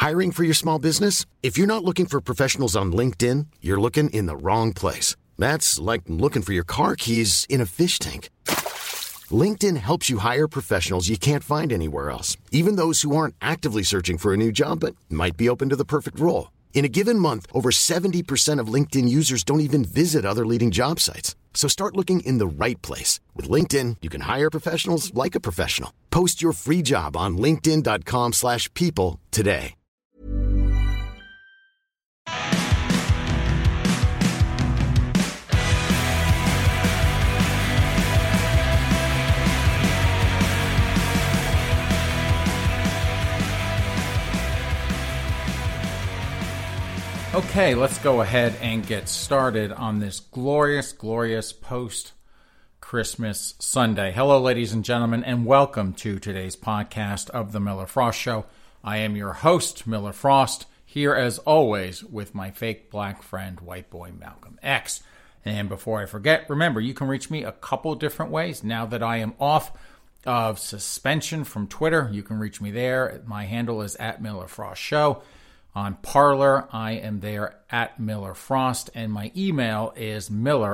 Hiring for your small business? If you're not looking for professionals on LinkedIn, you're looking in the wrong place. That's like looking for your car keys in a fish tank. LinkedIn helps you hire professionals you can't find anywhere else, even those who aren't actively searching for a new job but might be open to the perfect role. In a given month, over 70% of LinkedIn users don't even visit other leading job sites. So start looking in the right place. With LinkedIn, you can hire professionals like a professional. Post your free job on linkedin.com/people today. Okay, let's go ahead and get started on this glorious, glorious post-Christmas Sunday. Hello, ladies and gentlemen, and welcome to today's podcast of The Miller Frost Show. I am your host, Miller Frost, here as always with my fake black friend, white boy Malcolm X. And before I forget, remember, you can reach me a couple different ways. Now that I am off of suspension from Twitter, you can reach me there. My handle is @MillerFrostShow. On Parler, I am there @MillerFrost, and my email is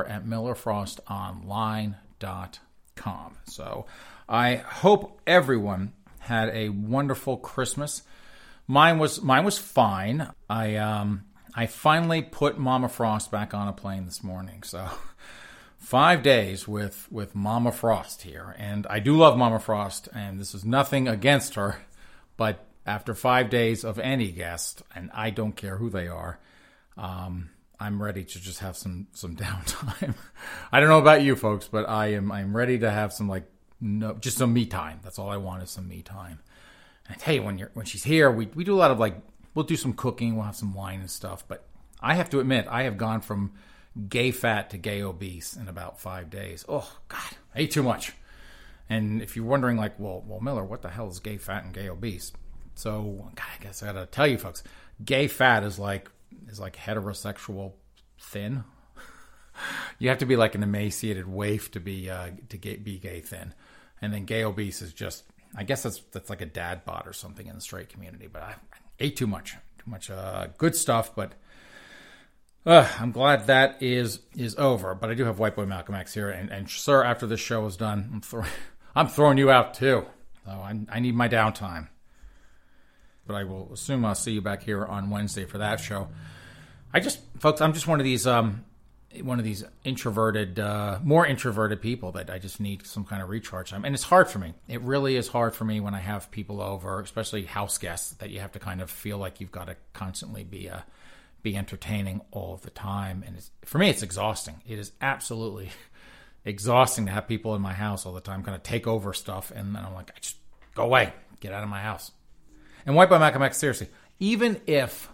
miller@millerfrostonline.com. So I hope everyone had a wonderful Christmas. Mine was fine. I finally put Mama Frost back on a plane this morning. So 5 days with Mama Frost here. And I do love Mama Frost, and this is nothing against her, but after 5 days of any guest, and I don't care who they are, I'm ready to just have some downtime. I don't know about you folks, but I'm ready to have just some me time. That's all I want is some me time. And hey, when she's here, we do a lot of we'll do some cooking, we'll have some wine and stuff. But I have to admit, I have gone from gay fat to gay obese in about 5 days. Oh God, I ate too much. And if you're wondering, well, Miller, what the hell is gay fat and gay obese? So, God, I guess I gotta tell you folks, gay fat is like heterosexual thin. You have to be like an emaciated waif to be gay thin, and then gay obese is just, I guess that's like a dad bod or something in the straight community. But I ate too much good stuff. But I'm glad that is over. But I do have White Boy Malcolm X here, and sir, after this show is done, I'm throwing you out too. So I need my downtime. But I will assume I'll see you back here on Wednesday for that show. Folks, I'm just one of these introverted, more introverted people that I just need some kind of recharge time. And it's hard for me. It really is hard for me when I have people over, especially house guests, that you have to kind of feel like you've got to constantly be entertaining all the time. And for me, it's exhausting. It is absolutely exhausting to have people in my house all the time, kind of take over stuff. And then I'm like, I just go away, get out of my house. And White Boy Malcolm X, seriously, even if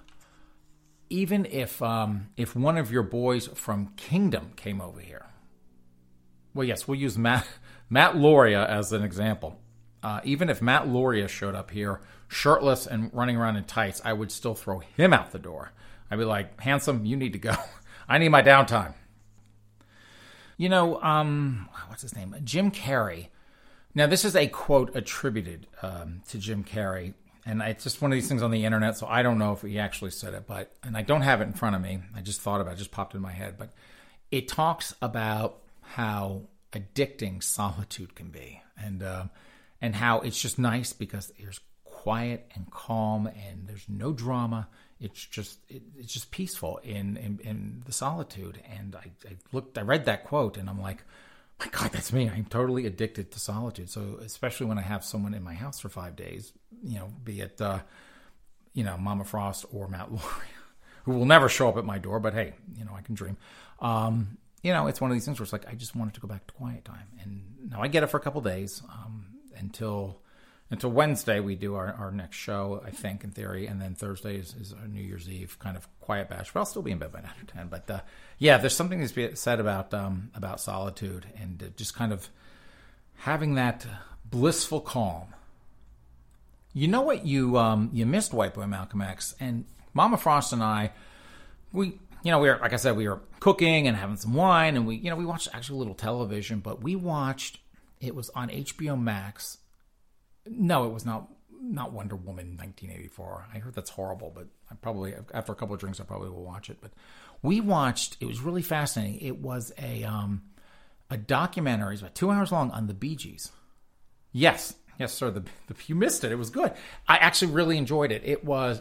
one of your boys from Kingdom came over here, well, yes, we'll use Matt Lauria as an example. Even if Matt Lauria showed up here shirtless and running around in tights, I would still throw him out the door. I'd be like, handsome, you need to go. I need my downtime. You know, what's his name? Jim Carrey. Now, this is a quote attributed to Jim Carrey. And it's just one of these things on the internet, so I don't know if he actually said it, and I don't have it in front of me. I just thought about it, just popped in my head. But it talks about how addicting solitude can be, and how it's just nice because there's quiet and calm, and there's no drama. It's just peaceful in the solitude. And I read that quote, and I'm like, my God, that's me. I'm totally addicted to solitude. So especially when I have someone in my house for 5 days, be it, Mama Frost or Matt Lauria, who will never show up at my door, but hey, I can dream. It's one of these things where it's like, I just wanted to go back to quiet time. And now I get it for a couple days, until Wednesday we do our next show, I think, in theory. And then Thursday is our New Year's Eve kind of quiet bash, but I'll still be in bed by 9 or 10. But there's something to be said about solitude and just kind of having that blissful calm. You know what you missed, White Boy Malcolm X, and Mama Frost and I, we were, like I said, we were cooking and having some wine, and we watched actually a little television, but we watched, it was on HBO Max. No, it was not. not Wonder Woman 1984. I heard that's horrible, but I probably, after a couple of drinks, I probably will watch it. But we watched, it was really fascinating. It was a documentary, it's about 2 hours long, on the Bee Gees. Yes, sir. You missed it. It was good. I actually really enjoyed it. It was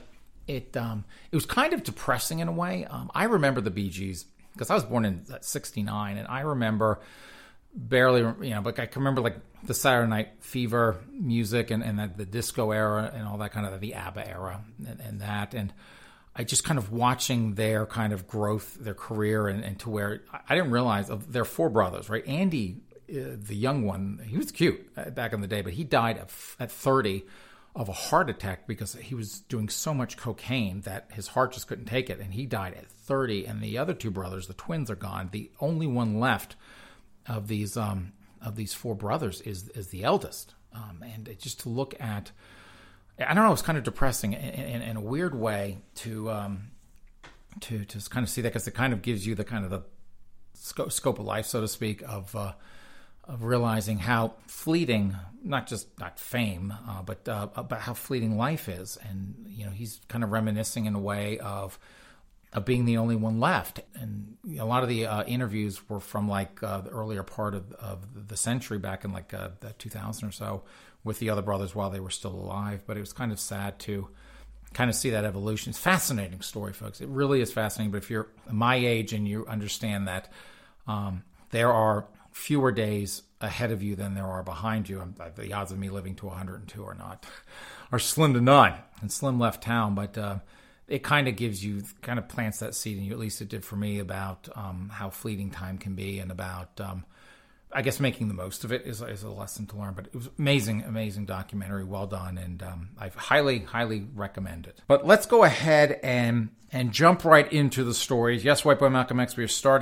kind of depressing in a way. I remember the Bee Gees because I was born in '69, and I remember barely, but I can remember like the Saturday Night Fever music and the disco era and all that kind of the ABBA era and that. And I just kind of watching their kind of growth, their career, and to where I didn't realize they're four brothers, right? Andy, the young one, he was cute back in the day, but he died at 30 of a heart attack because he was doing so much cocaine that his heart just couldn't take it. And he died at 30. And the other two brothers, the twins, are gone. The only one left of these four brothers is the eldest. And just to look at, I don't know, it's kind of depressing in a weird way to kind of see that, because it kind of gives you the kind of the scope of life, so to speak, of realizing how fleeting, not fame, but about how fleeting life is. And he's kind of reminiscing in a way of being the only one left. And a lot of the interviews were from like the earlier part of the century, back in like the 2000 or so, with the other brothers while they were still alive. But it was kind of sad to kind of see that evolution. It's a fascinating story, folks. It really is fascinating. But if you're my age and you understand that there are fewer days ahead of you than there are behind you, the odds of me living to 102 are slim to none. And Slim left town, but it kind of gives you, kind of plants that seed in you, at least it did for me, about how fleeting time can be, and about, I guess, making the most of it is a lesson to learn. But it was amazing documentary, well done, and I highly recommend it. But let's go ahead and jump right into the stories. Yes, White Boy Malcolm X,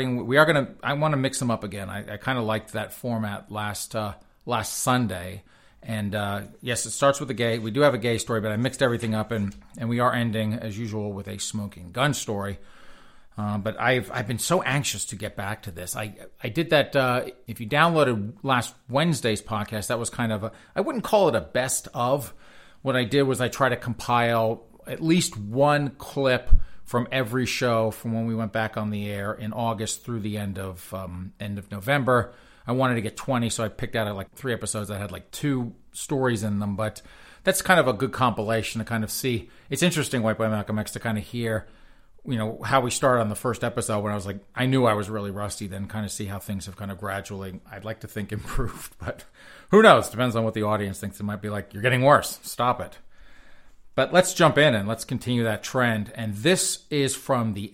I want to mix them up again. I kind of liked that format last Sunday. And yes, it starts with we do have a gay story, but I mixed everything up, and we are ending, as usual, with a smoking gun story. But I've been so anxious to get back to this. I did that, if you downloaded last Wednesday's podcast, that was kind of I wouldn't call it a best of. What I did was I tried to compile at least one clip from every show from when we went back on the air in August through the end of November. I wanted to get 20, so I picked out like 3 episodes that had like 2 stories in them. But that's kind of a good compilation to kind of see. It's interesting, White Boy Malcolm X, to kind of hear, how we started on the first episode when I knew I was really rusty, then kind of see how things have kind of gradually, I'd like to think, improved. But who knows? Depends on what the audience thinks. It might be like, you're getting worse. Stop it. But let's jump in and let's continue that trend. And this is from the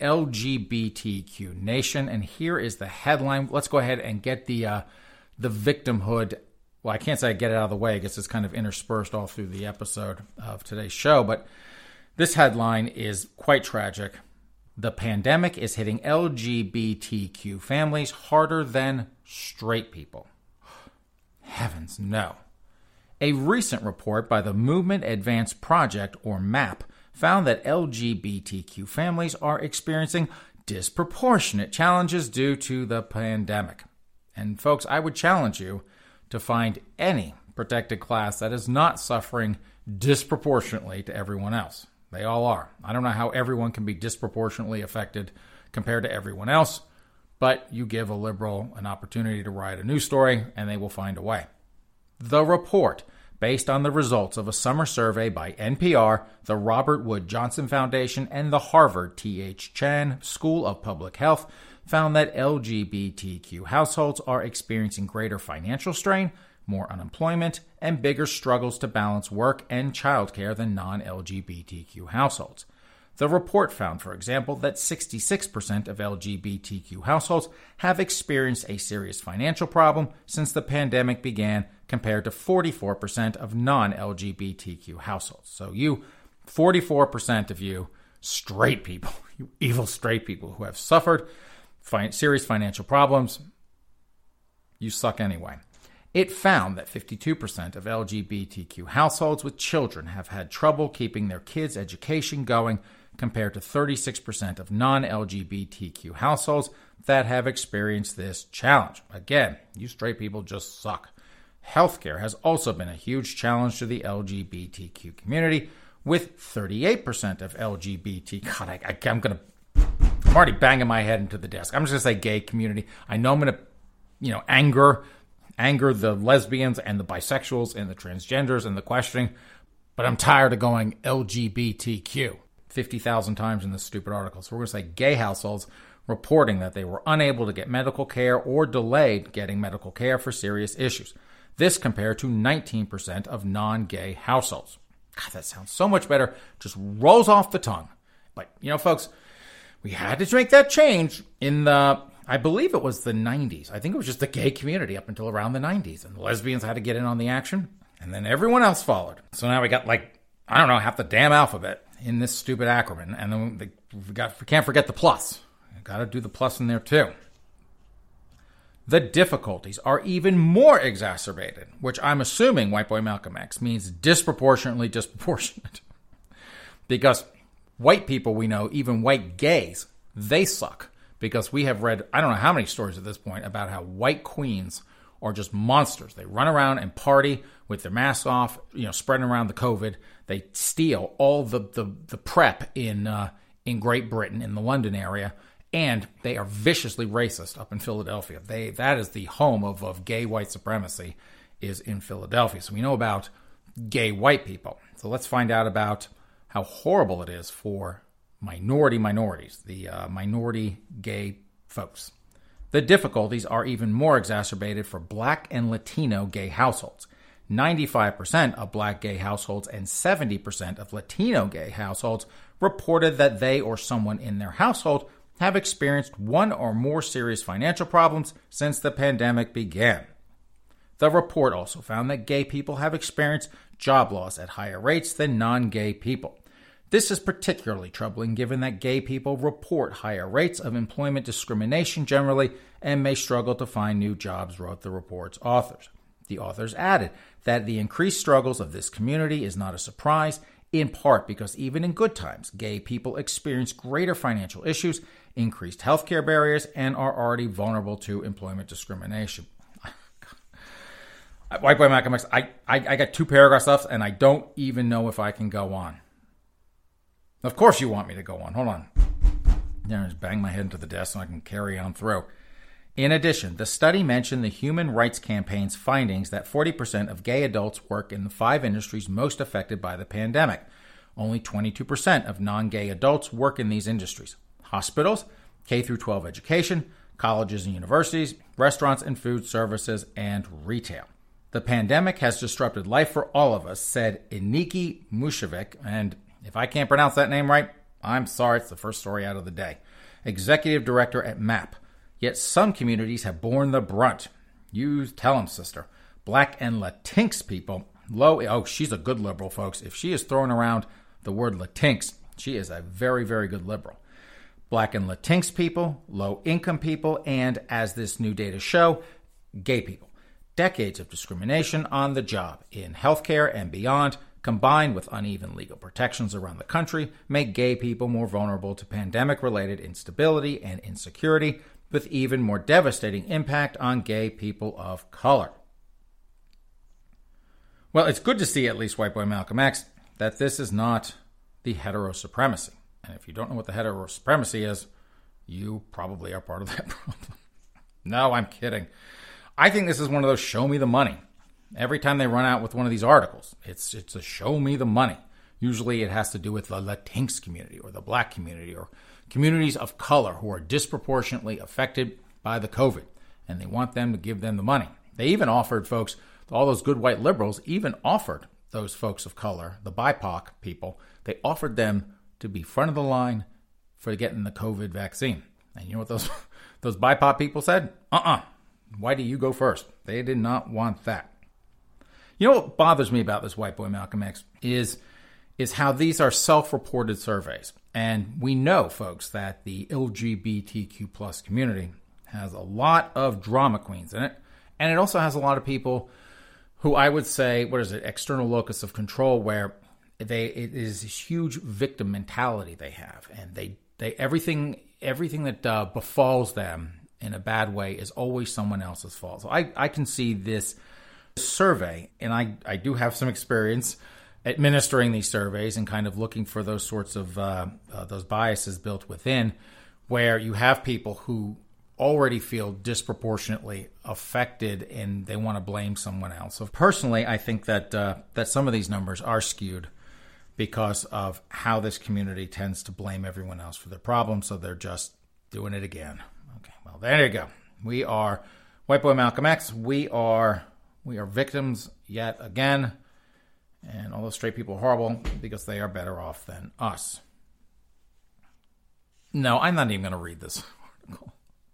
LGBTQ Nation. And here is the headline. Let's go ahead and get the victimhood. Well, I can't say I get it out of the way. I guess it's kind of interspersed all through the episode of today's show. But this headline is quite tragic. The pandemic is hitting LGBTQ families harder than straight people. Heavens, no. A recent report by the Movement Advance Project, or MAP, found that LGBTQ families are experiencing disproportionate challenges due to the pandemic. And folks, I would challenge you to find any protected class that is not suffering disproportionately to everyone else. They all are. I don't know how everyone can be disproportionately affected compared to everyone else, but you give a liberal an opportunity to write a news story, and they will find a way. The report, based on the results of a summer survey by NPR, the Robert Wood Johnson Foundation, and the Harvard T.H. Chan School of Public Health, found that LGBTQ households are experiencing greater financial strain, more unemployment, and bigger struggles to balance work and childcare than non-LGBTQ households. The report found, for example, that 66% of LGBTQ households have experienced a serious financial problem since the pandemic began, compared to 44% of non-LGBTQ households. So you, 44% of you straight people, you evil straight people who have suffered serious financial problems, you suck anyway. It found that 52% of LGBTQ households with children have had trouble keeping their kids' education going, compared to 36% of non-LGBTQ households that have experienced this challenge. Again, you straight people just suck. Healthcare has also been a huge challenge to the LGBTQ community, with 38% of LGBT. God, I'm already banging my head into the desk. I'm just going to say gay community. I know I'm going to, anger the lesbians and the bisexuals and the transgenders and the questioning, but I'm tired of going LGBTQ 50,000 times in this stupid article. So we're going to say gay households reporting that they were unable to get medical care or delayed getting medical care for serious issues. This compared to 19% of non-gay households. God, that sounds so much better. Just rolls off the tongue. But, folks, we had to make that change in I believe it was the 90s. I think it was just the gay community up until around the 90s. And the lesbians had to get in on the action. And then everyone else followed. So now we got half the damn alphabet in this stupid acronym. And then we can't forget the plus. Got to do the plus in there too. The difficulties are even more exacerbated, which I'm assuming White Boy Malcolm X means disproportionately disproportionate. Because white people we know, even white gays, they suck. Because we have read, I don't know how many stories at this point, about how white queens are just monsters. They run around and party with their masks off, spreading around the COVID. They steal all the PrEP in Great Britain, in the London area. And they are viciously racist up in Philadelphia. That is the home of gay white supremacy, is in Philadelphia. So we know about gay white people. So let's find out about how horrible it is for minorities, the minority gay folks. The difficulties are even more exacerbated for Black and Latino gay households. 95% of Black gay households and 70% of Latino gay households reported that they or someone in their household have experienced one or more serious financial problems since the pandemic began. The report also found that gay people have experienced job loss at higher rates than non-gay people. This is particularly troubling given that gay people report higher rates of employment discrimination generally and may struggle to find new jobs, wrote the report's authors. The authors added that the increased struggles of this community is not a surprise, in part because even in good times, gay people experience greater financial issues, increased healthcare barriers, and are already vulnerable to employment discrimination. White Boy Malcolm X, I got 2 paragraphs left, and I don't even know if I can go on. Of course you want me to go on. Hold on. Just bang my head into the desk so I can carry on through. In addition, the study mentioned the Human Rights Campaign's findings that 40% of gay adults work in the 5 industries most affected by the pandemic. Only 22% of non-gay adults work in these industries: hospitals, K-12 education, colleges and universities, restaurants and food services, and retail. The pandemic has disrupted life for all of us, said Iniki Mushevik, and if I can't pronounce that name right, I'm sorry, it's the first story out of the day. Executive Director at MAP. Yet some communities have borne the brunt. You tell them, sister. Black and Latinx people, she's a good liberal, folks. If she is throwing around the word Latinx, she is a very, very good liberal. Black and Latinx people, low-income people, and, as this new data show, gay people. Decades of discrimination on the job, in healthcare and beyond, combined with uneven legal protections around the country, make gay people more vulnerable to pandemic-related instability and insecurity, with even more devastating impact on gay people of color. Well, it's good to see, at least White Boy Malcolm X, that this is not the heterosupremacy. And if you don't know what the heterosupremacy is, you probably are part of that problem. No, I'm kidding. I think this is one of those show me the money. Every time they run out with one of these articles, it's a show me the money. Usually it has to do with the Latinx community or the Black community or communities of color who are disproportionately affected by the COVID, and they want them to give them the money. They even offered folks, all those good white liberals, even offered those folks of color, the BIPOC people, they offered them to be front of the line for getting the COVID vaccine. And you know what those BIPOC people said? Why do you go first? They did not want that. You know what bothers me about this White Boy Malcolm X is how these are self-reported surveys. And we know, folks, that the LGBTQ plus community has a lot of drama queens in it. And it also has a lot of people who I would say, external locus of control, where it is this huge victim mentality they have. And they everything that befalls them in a bad way is always someone else's fault. So I can see this survey, and I do have some experience administering these surveys and kind of looking for those sorts of those biases built within, where you have people who already feel disproportionately affected and they want to blame someone else. So personally, I think that that some of these numbers are skewed because of how this community tends to blame everyone else for their problems, so they're just doing it again. Okay, well, there you go. We are White Boy Malcolm X. We are victims yet again, and all those straight people are horrible because they are better off than us. No, I'm not even going to read this article.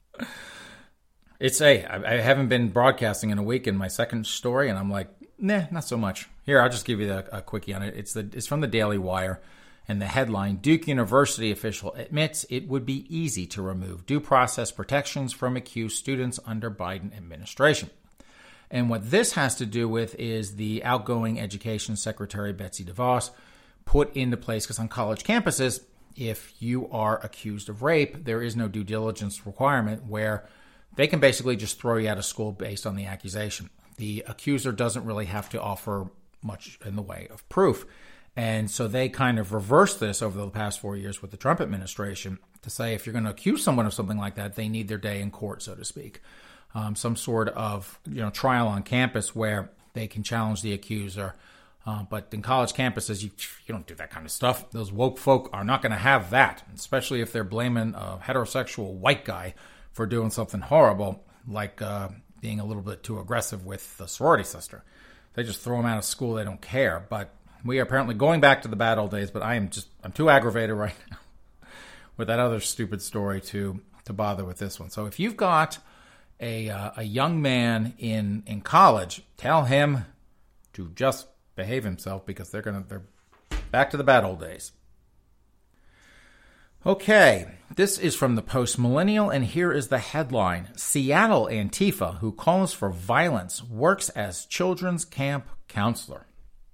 I haven't been broadcasting in a week in my second story, and I'm like, nah, not so much. Here, I'll just give you a quickie on it. It's from the Daily Wire, and the headline, Duke University official admits it would be easy to remove due process protections from accused students under Biden administration. And what this has to do with is the outgoing Education Secretary, Betsy DeVos, put into place, because on college campuses, if you are accused of rape, there is no due diligence requirement where they can basically just throw you out of school based on the accusation. The accuser doesn't really have to offer much in the way of proof. And so they kind of reversed this over the past 4 years with the Trump administration to say if you're going to accuse someone of something like that, they need their day in court, so to speak. Some sort of trial on campus where they can challenge the accuser. But in college campuses, you don't do that kind of stuff. Those woke folk are not going to have that, especially if they're blaming a heterosexual white guy for doing something horrible, like being a little bit too aggressive with the sorority sister. They just throw them out of school. They don't care. But we are apparently going back to the bad old days, but I'm too aggravated right now with that other stupid story to bother with this one. So if you've got a young man in college, tell him to just behave himself because they're back to the bad old days. Okay, this is from the Post Millennial, and here is the headline. Seattle Antifa, who calls for violence, works as children's camp counselor.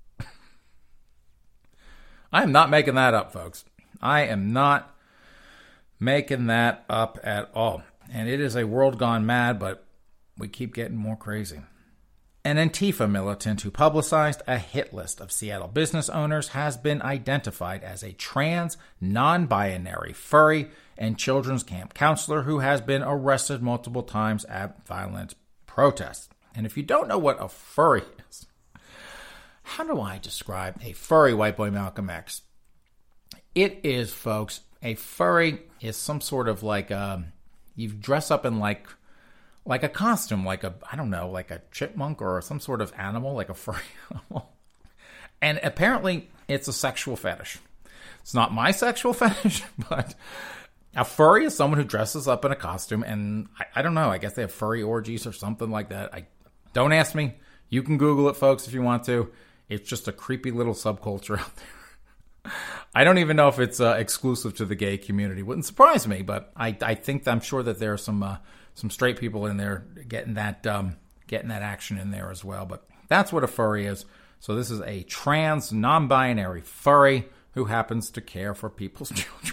I am not making that up, folks. I am not making that up at all. And it is a world gone mad, but we keep getting more crazy. An Antifa militant who publicized a hit list of Seattle business owners has been identified as a trans, non-binary, furry, and children's camp counselor who has been arrested multiple times at violent protests. And if you don't know what a furry is, how do I describe a furry White Boy Malcolm X? It is, folks, a furry is some sort of like you dress up in like a costume, like a chipmunk or some sort of animal, like a furry animal. And apparently it's a sexual fetish. It's not my sexual fetish, but a furry is someone who dresses up in a costume, and I don't know, I guess they have furry orgies or something like that. Don't ask me. You can Google it, folks, if you want to. It's just a creepy little subculture out there. I don't even know if it's exclusive to the gay community. Wouldn't surprise me, but I'm sure that there are some straight people in there getting that action in there as well. But that's what a furry is. So this is a trans, non-binary furry who happens to care for people's children.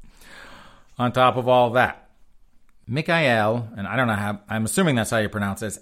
On top of all that, Mikael, and I don't know how, I'm assuming that's how you pronounce it, it's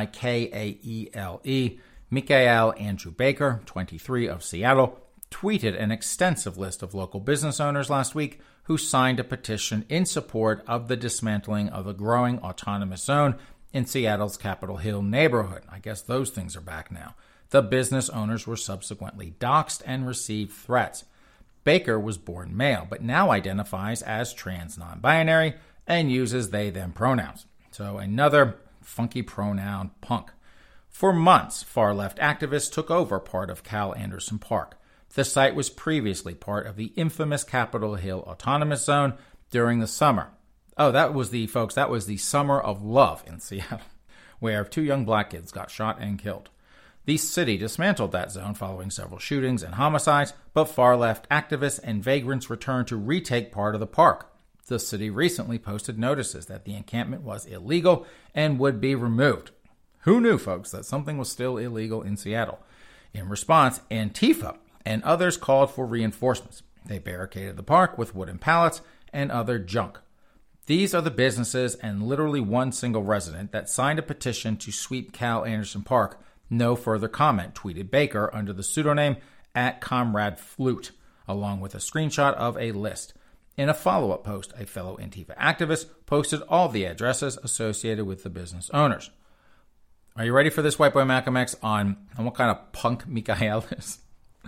Mikaele, Mikael Andrew Baker, 23, of Seattle, tweeted an extensive list of local business owners last week who signed a petition in support of the dismantling of a growing autonomous zone in Seattle's Capitol Hill neighborhood. I guess those things are back now. The business owners were subsequently doxxed and received threats. Baker was born male, but now identifies as trans non-binary and uses they-them pronouns. So another funky pronoun punk. For months, far-left activists took over part of Cal Anderson Park. The site was previously part of the infamous Capitol Hill Autonomous Zone during the summer. Oh, that was the Summer of Love in Seattle, where 2 young black kids got shot and killed. The city dismantled that zone following several shootings and homicides, but far-left activists and vagrants returned to retake part of the park. The city recently posted notices that the encampment was illegal and would be removed. Who knew, folks, that something was still illegal in Seattle? In response, Antifa and others called for reinforcements. They barricaded the park with wooden pallets and other junk. These are the businesses and literally one single resident that signed a petition to sweep Cal Anderson Park No further comment, tweeted Baker under the pseudonym @ComradeFlute, along with a screenshot of a list. In a follow-up post, a fellow Antifa activist posted all the addresses associated with the business owners. Are you ready for this, White Boy Malcolm X, on what kind of punk Mikhail is?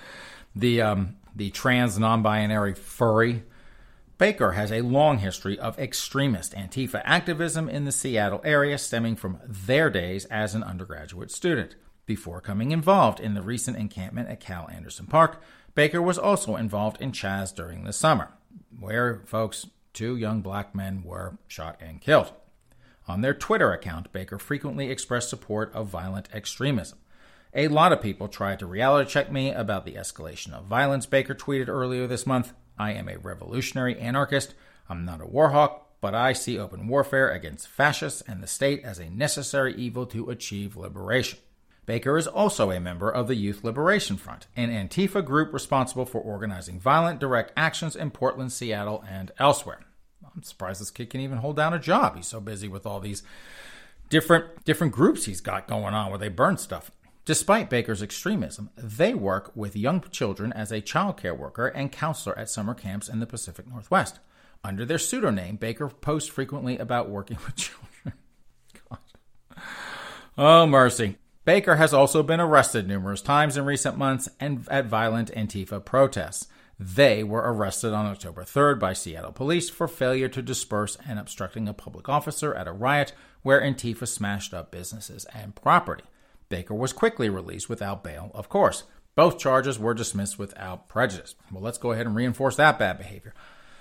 The trans non-binary furry. Baker has a long history of extremist Antifa activism in the Seattle area stemming from their days as an undergraduate student. Before coming involved in the recent encampment at Cal Anderson Park, Baker was also involved in Chaz during the summer, where, folks, 2 young black men were shot and killed. On their Twitter account, Baker frequently expressed support of violent extremism. A lot of people tried to reality check me about the escalation of violence, Baker tweeted earlier this month. I am a revolutionary anarchist. I'm not a war hawk, but I see open warfare against fascists and the state as a necessary evil to achieve liberation. Baker is also a member of the Youth Liberation Front, an Antifa group responsible for organizing violent direct actions in Portland, Seattle, and elsewhere. I'm surprised this kid can even hold down a job. He's so busy with all these different groups he's got going on where they burn stuff. Despite Baker's extremism, they work with young children as a child care worker and counselor at summer camps in the Pacific Northwest. Under their pseudonym, Baker posts frequently about working with children. God. Oh, mercy. Baker has also been arrested numerous times in recent months and at violent Antifa protests. They were arrested on October 3rd by Seattle police for failure to disperse and obstructing a public officer at a riot where Antifa smashed up businesses and property. Baker was quickly released without bail, of course. Both charges were dismissed without prejudice. Well, let's go ahead and reinforce that bad behavior.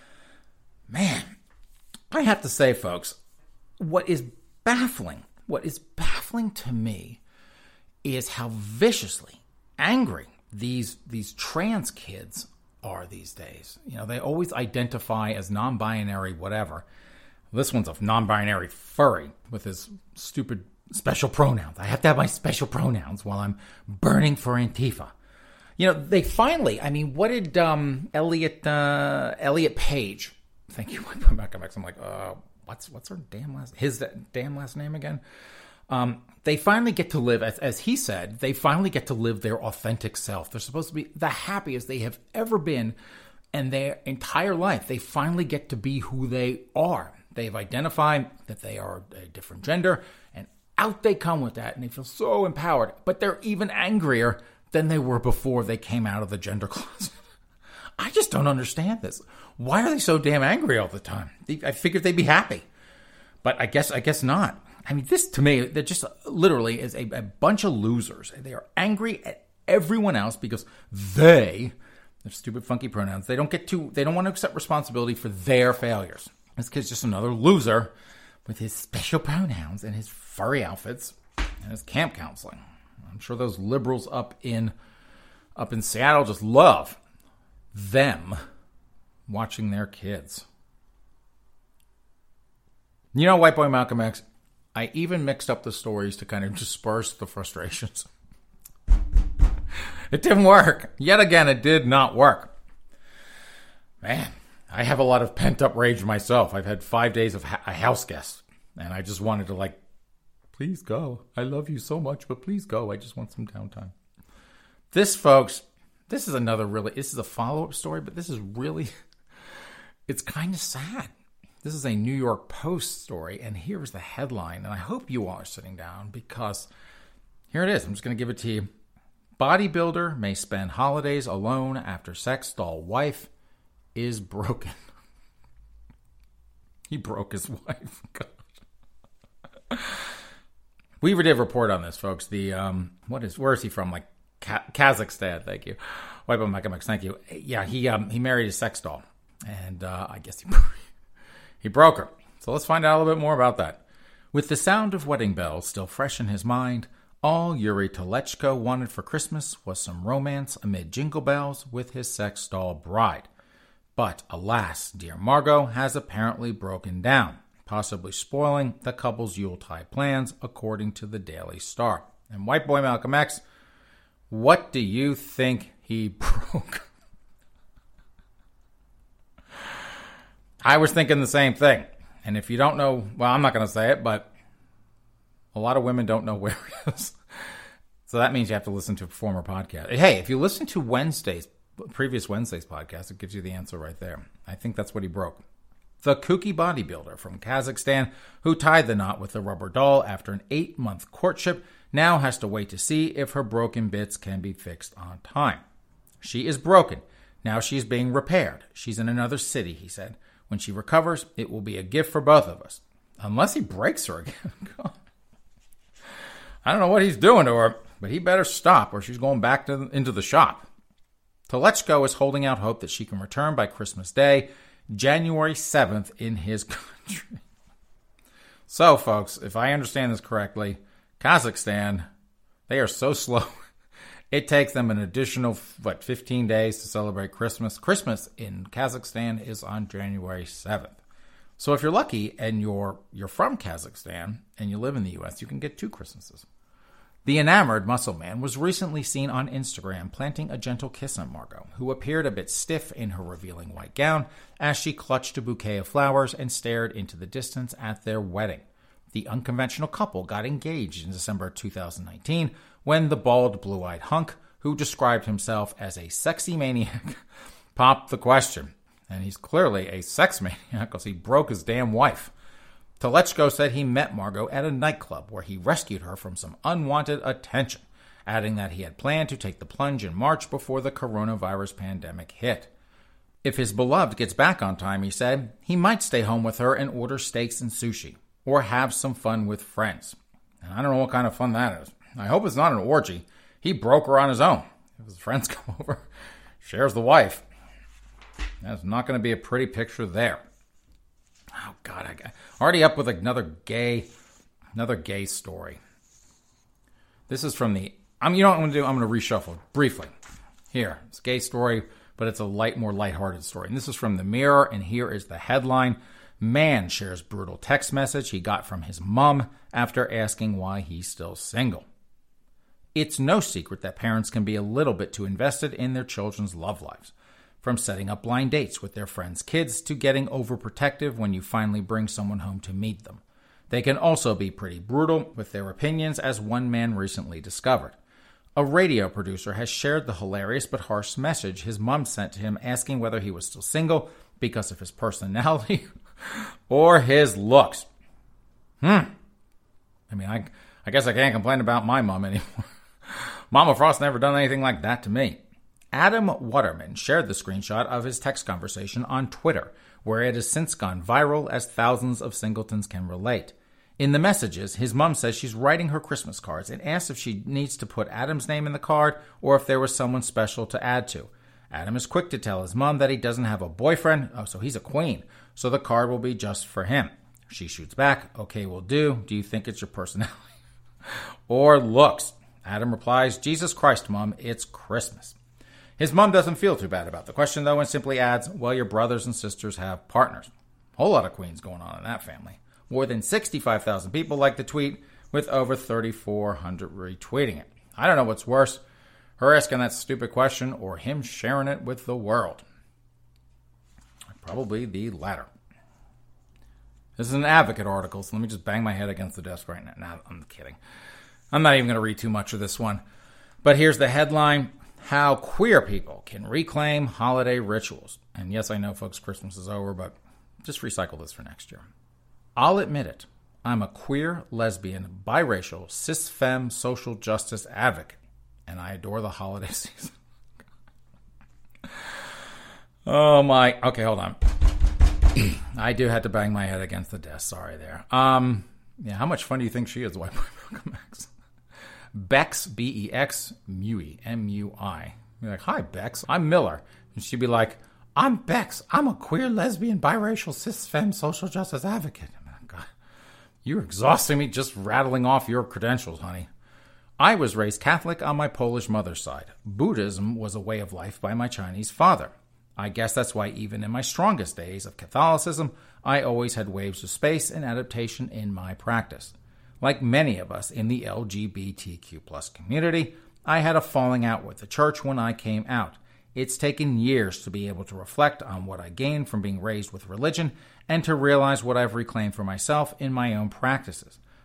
Man, I have to say, folks, what is baffling to me is how viciously angry these trans kids are these days. You know, they always identify as non-binary whatever. This one's a non-binary furry with his stupid special pronouns. I have to have my special pronouns while I'm burning for Antifa. You know, they finally, I mean, what did Elliot Page, thank you, I'm like, what's her his damn last name again? They finally get to live, as he said, they finally get to live their authentic self. They're supposed to be the happiest they have ever been in their entire life. They finally get to be who they are. They've identified that they are a different gender, and out they come with that, and they feel so empowered. But they're even angrier than they were before they came out of the gender closet. I just don't understand this. Why are they so damn angry all the time? I figured they'd be happy, but I guess not. I mean, this to me, they're just literally is a bunch of losers. They are angry at everyone else because their stupid funky pronouns, they don't want to accept responsibility for their failures. This kid's just another loser with his special pronouns and his furry outfits and his camp counseling. I'm sure those liberals up in Seattle just love them watching their kids. You know, White Boy Malcolm X, I even mixed up the stories to kind of disperse the frustrations. It didn't work. Yet again, it did not work. Man, I have a lot of pent-up rage myself. I've had 5 days of a house guest, and I just wanted to please go. I love you so much, but please go. I just want some downtime. This, folks, this is a follow-up story, but this is really, it's kind of sad. This is a New York Post story, and here's the headline, and I hope you all are sitting down because here it is. I'm just going to give it to you. Bodybuilder may spend holidays alone after sex doll wife is broken. He broke his wife. God. We did report on this, folks. Where is he from? Kazakhstan. Thank you. White Boy Malcolm X, thank you. Yeah, he married a sex doll, and I guess he broke her. So let's find out a little bit more about that. With the sound of wedding bells still fresh in his mind, all Yuri Telechko wanted for Christmas was some romance amid jingle bells with his sex doll bride. But alas, dear Margot has apparently broken down, possibly spoiling the couple's Yuletide plans, according to the Daily Star. And White Boy Malcolm X, what do you think he broke? I was thinking the same thing. And if you don't know, well, I'm not going to say it, but a lot of women don't know where it is. So that means you have to listen to a former podcast. Hey, if you listen to previous Wednesday's podcast, it gives you the answer right there. I think that's what he broke. The kooky bodybuilder from Kazakhstan who tied the knot with the rubber doll after an 8-month courtship now has to wait to see if her broken bits can be fixed on time. She is broken. Now she's being repaired. She's in another city, he said. When she recovers, it will be a gift for both of us. Unless he breaks her again. God. I don't know what he's doing to her, but he better stop or she's going back into the shop. Telechko is holding out hope that she can return by Christmas Day, January 7th in his country. So, folks, if I understand this correctly, Kazakhstan, they are so slow. It takes them an additional, 15 days to celebrate Christmas. Christmas in Kazakhstan is on January 7th. So if you're lucky and you're from Kazakhstan and you live in the U.S., you can get 2 Christmases. The enamored muscle man was recently seen on Instagram planting a gentle kiss on Margot, who appeared a bit stiff in her revealing white gown as she clutched a bouquet of flowers and stared into the distance at their wedding. The unconventional couple got engaged in December 2019 when the bald, blue-eyed hunk, who described himself as a sexy maniac, popped the question. And he's clearly a sex maniac because he broke his damn wife. Telechko said he met Margot at a nightclub where he rescued her from some unwanted attention, adding that he had planned to take the plunge in March before the coronavirus pandemic hit. If his beloved gets back on time, he said, he might stay home with her and order steaks and sushi, or have some fun with friends. And I don't know what kind of fun that is. I hope it's not an orgy. He broke her on his own. If his friends come over, shares the wife. That's not going to be a pretty picture there. Oh, God. I'm already up with another gay story. This is from the... you know what I'm going to do? I'm going to reshuffle briefly. Here, it's a gay story, but it's a more lighthearted story. And this is from The Mirror, and here is the headline. Man shares brutal text message he got from his mom after asking why he's still single. It's no secret that parents can be a little bit too invested in their children's love lives. From setting up blind dates with their friends' kids to getting overprotective when you finally bring someone home to meet them. They can also be pretty brutal with their opinions, as one man recently discovered. A radio producer has shared the hilarious but harsh message his mom sent to him asking whether he was still single because of his personality or his looks. I mean, I guess I can't complain about my mom anymore. Mama Frost never done anything like that to me. Adam Waterman shared the screenshot of his text conversation on Twitter, where it has since gone viral as thousands of singletons can relate. In the messages, his mom says she's writing her Christmas cards and asks if she needs to put Adam's name in the card or if there was someone special to add to. Adam is quick to tell his mom that he doesn't have a boyfriend, so he's a queen, so the card will be just for him. She shoots back, okay, will do. Do you think it's your personality or looks? Adam replies, Jesus Christ, Mom, it's Christmas. His mom doesn't feel too bad about the question, though, and simply adds, well, your brothers and sisters have partners. Whole lot of queens going on in that family. More than 65,000 people like the tweet, with over 3,400 retweeting it. I don't know what's worse, her asking that stupid question or him sharing it with the world. Probably the latter. This is an Advocate article, so let me just bang my head against the desk right now. No, I'm kidding. I'm not even going to read too much of this one. But here's the headline. How queer people can reclaim holiday rituals. And yes, I know, folks, Christmas is over, but just recycle this for next year. I'll admit it. I'm a queer, lesbian, biracial, cis-femme social justice advocate, and I adore the holiday season. Oh, my. Okay, hold on. I do have to bang my head against the desk. Sorry there. Yeah, how much fun do you think she is, White Boy Malcolm X? Bex, B-E-X, Mui, M-U-I. You're like, hi, Bex. I'm Miller. And she'd be like, I'm Bex. I'm a queer, lesbian, biracial, cis-femme social justice advocate. Oh, God. You're exhausting me just rattling off your credentials, honey. I was raised Catholic on my Polish mother's side. Buddhism was a way of life by my Chinese father. I guess that's why even in my strongest days of Catholicism, I always had waves of space and adaptation in my practice. Like many of us in the LGBTQ+ community, I had a falling out with the church when I came out. It's taken years to be able to reflect on what I gained from being raised with religion and to realize what I've reclaimed for myself in my own practices.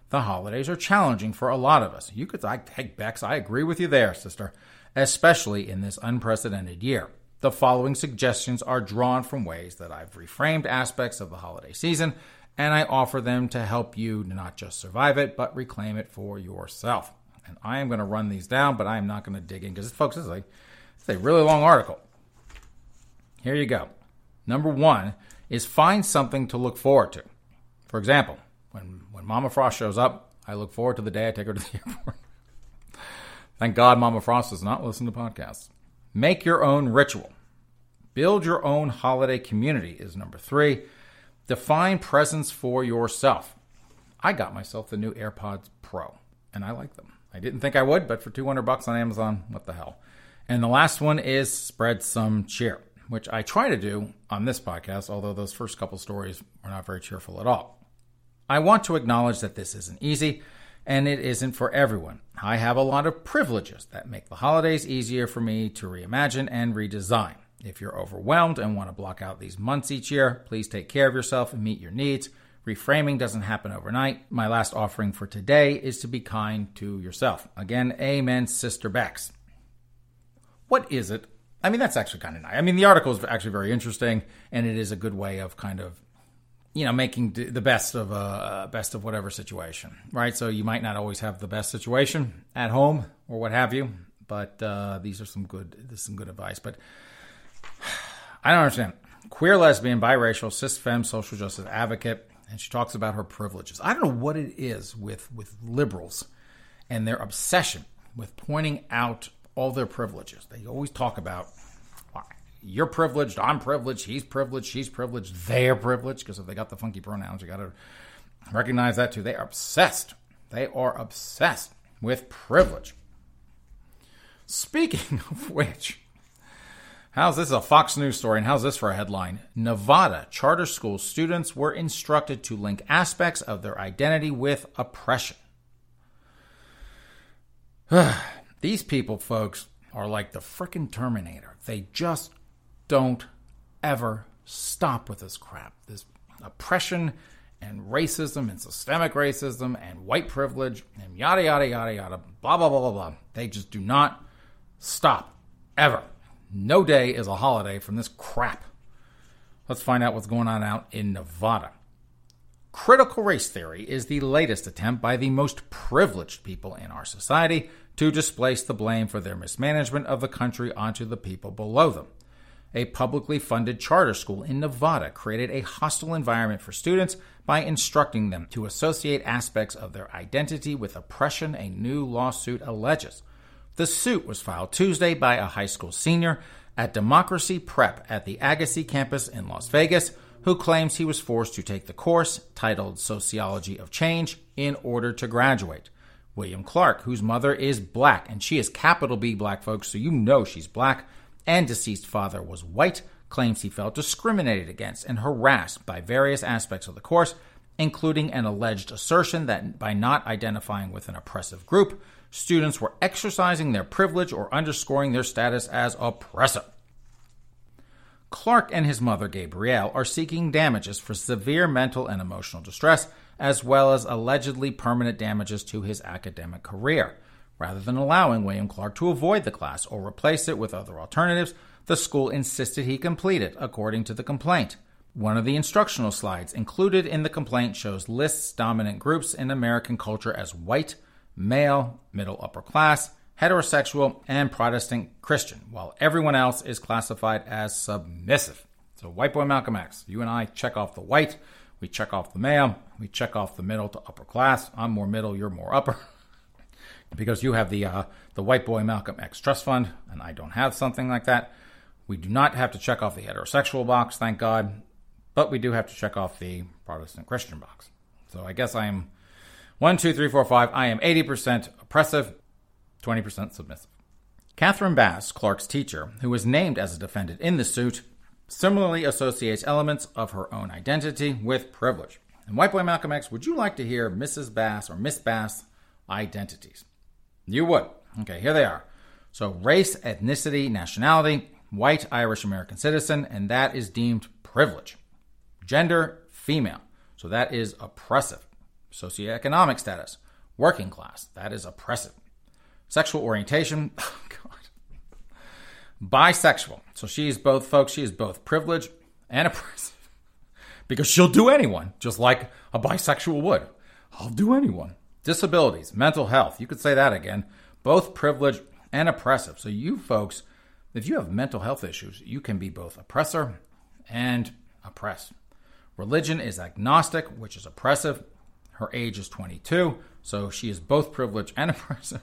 the holidays are challenging for a lot of us. Hey, Bex, I agree with you there, sister, especially in this unprecedented year. The following suggestions are drawn from ways that I've reframed aspects of the holiday season, and I offer them to help you not just survive it, but reclaim it for yourself. And I am going to run these down, but I am not going to dig in because, folks, this is a really long article. Here you go. Number 1 is find something to look forward to. For example, when Mama Frost shows up, I look forward to the day I take her to the airport. Thank God Mama Frost does not listen to podcasts. Make your own ritual. Build your own holiday community is number 3. Define presents for yourself. I got myself the new AirPods Pro, and I like them. I didn't think I would, but for $200 on Amazon, what the hell? And the last one is spread some cheer, which I try to do on this podcast, although those first couple stories were not very cheerful at all. I want to acknowledge that this isn't easy, and it isn't for everyone. I have a lot of privileges that make the holidays easier for me to reimagine and redesign. If you're overwhelmed and want to block out these months each year, please take care of yourself and meet your needs. Reframing doesn't happen overnight. My last offering for today is to be kind to yourself. Again, amen, Sister Bex. What is it? I mean, that's actually kind of nice. I mean, the article is actually very interesting, and it is a good way of kind of, making the best of whatever situation, right? So you might not always have the best situation at home or what have you, but this is some good advice. But I don't understand. Queer, lesbian, biracial, cis femme, social justice advocate, and she talks about her privileges. I don't know what it is with liberals and their obsession with pointing out all their privileges. They always talk about, you're privileged, I'm privileged, he's privileged, she's privileged, they're privileged, because if they got the funky pronouns, you got to recognize that too. They are obsessed. They are obsessed with privilege. Speaking of which, how's this a Fox News story, and how's this for a headline? Nevada charter school students were instructed to link aspects of their identity with oppression. These people, folks, are like the frickin' Terminator. They just don't ever stop with this crap. This oppression and racism and systemic racism and white privilege and yada, yada, yada, yada, blah, blah, blah, blah, blah. They just do not stop, ever. No day is a holiday from this crap. Let's find out what's going on out in Nevada. Critical race theory is the latest attempt by the most privileged people in our society to displace the blame for their mismanagement of the country onto the people below them. A publicly funded charter school in Nevada created a hostile environment for students by instructing them to associate aspects of their identity with oppression, a new lawsuit alleges. The suit was filed Tuesday by a high school senior at Democracy Prep at the Agassiz campus in Las Vegas, who claims he was forced to take the course, titled Sociology of Change, in order to graduate. William Clark, whose mother is black, and she is capital B black, folks, so you know she's black, and deceased father was white, claims he felt discriminated against and harassed by various aspects of the course, including an alleged assertion that by not identifying with an oppressive group, students were exercising their privilege or underscoring their status as oppressor. Clark and his mother, Gabrielle, are seeking damages for severe mental and emotional distress, as well as allegedly permanent damages to his academic career. Rather than allowing William Clark to avoid the class or replace it with other alternatives, the school insisted he complete it, according to the complaint. One of the instructional slides included in the complaint shows lists dominant groups in American culture as white, male, middle upper class, heterosexual, and Protestant Christian, while everyone else is classified as submissive. So white boy Malcolm X, you and I check off the white, we check off the male, we check off the middle to upper class. I'm more middle, you're more upper. Because you have the white boy Malcolm X trust fund, and I don't have something like that. We do not have to check off the heterosexual box, thank God, but we do have to check off the Protestant Christian box. So I guess I am 1, 2, 3, 4, 5. I am 80% oppressive, 20% submissive. Catherine Bass, Clark's teacher, who was named as a defendant in the suit, similarly associates elements of her own identity with privilege. And white boy Malcolm X, would you like to hear Mrs. Bass or Miss Bass identities? You would. Okay, here they are. So race, ethnicity, nationality, white Irish American citizen, and that is deemed privilege. Gender, female. So that is oppressive. Socioeconomic status, working class, that is oppressive. Sexual orientation, oh God. Bisexual, so she is both, folks, she is both privileged and oppressive. Because she'll do anyone, just like a bisexual would. I'll do anyone. Disabilities, mental health, you could say that again, both privileged and oppressive. So you folks, if you have mental health issues, you can be both oppressor and oppressed. Religion is agnostic, which is oppressive. Her age is 22, so she is both privileged and oppressive.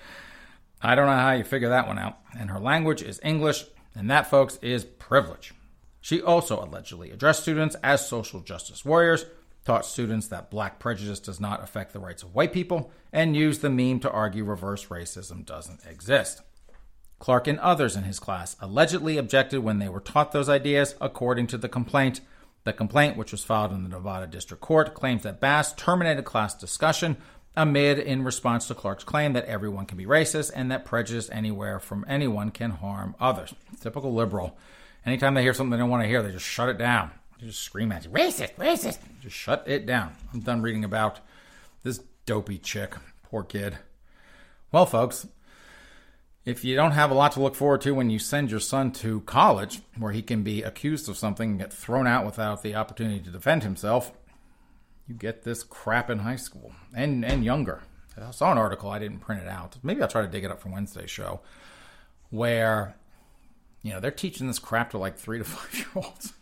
I don't know how you figure that one out. And her language is English, and that, folks, is privilege. She also allegedly addressed students as social justice warriors, taught students that black prejudice does not affect the rights of white people, and used the meme to argue reverse racism doesn't exist. Clark and others in his class allegedly objected when they were taught those ideas, according to the complaint. The complaint, which was filed in the Nevada District Court, claims that Bass terminated class discussion in response to Clark's claim that everyone can be racist and that prejudice anywhere from anyone can harm others. Typical liberal. Anytime they hear something they don't want to hear, they just shut it down. They just scream at you, racist, racist. Just shut it down. I'm done reading about this dopey chick. Poor kid. Well, folks, if you don't have a lot to look forward to when you send your son to college, where he can be accused of something and get thrown out without the opportunity to defend himself, you get this crap in high school and younger. I saw an article, I didn't print it out. Maybe I'll try to dig it up for Wednesday's show, where, they're teaching this crap to like 3 to 5 year olds.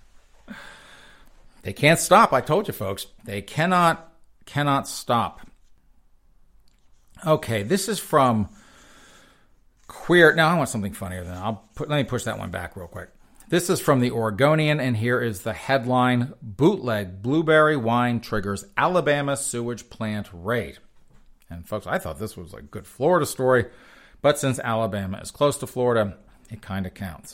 They can't stop. I told you, folks. They cannot stop. Okay, this is from Queer. Now I want something funnier than that. Let me push that one back real quick. This is from the Oregonian, and here is the headline: Bootleg blueberry wine triggers Alabama sewage plant raid. And folks, I thought this was a good Florida story, but since Alabama is close to Florida, it kind of counts.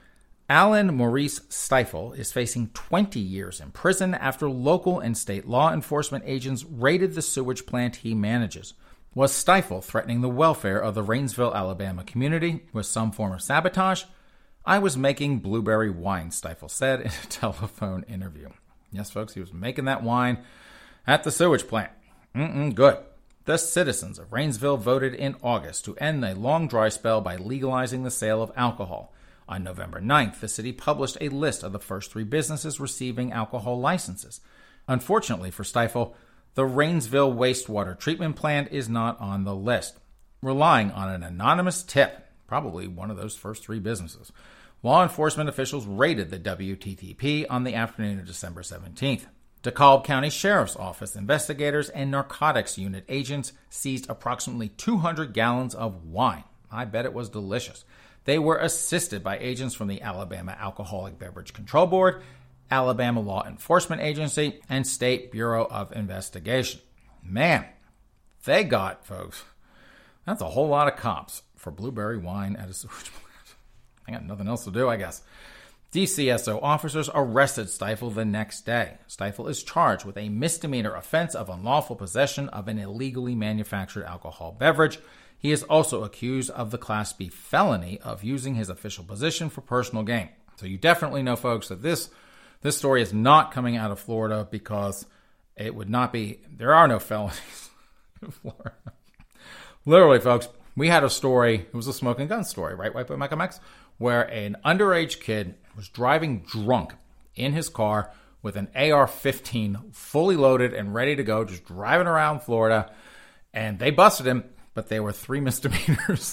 Alan Maurice Stifel is facing 20 years in prison after local and state law enforcement agents raided the sewage plant he manages. Was Stifel threatening the welfare of the Rainsville, Alabama community with some form of sabotage? I was making blueberry wine, Stifel said in a telephone interview. Yes, folks, he was making that wine at the sewage plant. Good. The citizens of Rainsville voted in August to end a long dry spell by legalizing the sale of alcohol. On November 9th, the city published a list of the first 3 businesses receiving alcohol licenses. Unfortunately for Stifel, the Rainsville wastewater treatment plant is not on the list. Relying on an anonymous tip, probably one of those first 3 businesses, law enforcement officials raided the WTTP on the afternoon of December 17th. DeKalb County Sheriff's Office investigators and narcotics unit agents seized approximately 200 gallons of wine. I bet it was delicious. They were assisted by agents from the Alabama Alcoholic Beverage Control Board, Alabama Law Enforcement Agency, and State Bureau of Investigation. Man, they got, folks, that's a whole lot of cops for blueberry wine at a sewage plant. I got nothing else to do, I guess. DCSO officers arrested Stifel the next day. Stifel is charged with a misdemeanor offense of unlawful possession of an illegally manufactured alcohol beverage. He is also accused of the Class B felony of using his official position for personal gain. So you definitely know, folks, that this story is not coming out of Florida, because it would not be. There are no felonies in Florida. Literally, folks, we had a story. It was a smoking gun story, right, White Boy Michael Max, where an underage kid was driving drunk in his car with an AR-15 fully loaded and ready to go, just driving around Florida, and they busted him, but they were 3 misdemeanors.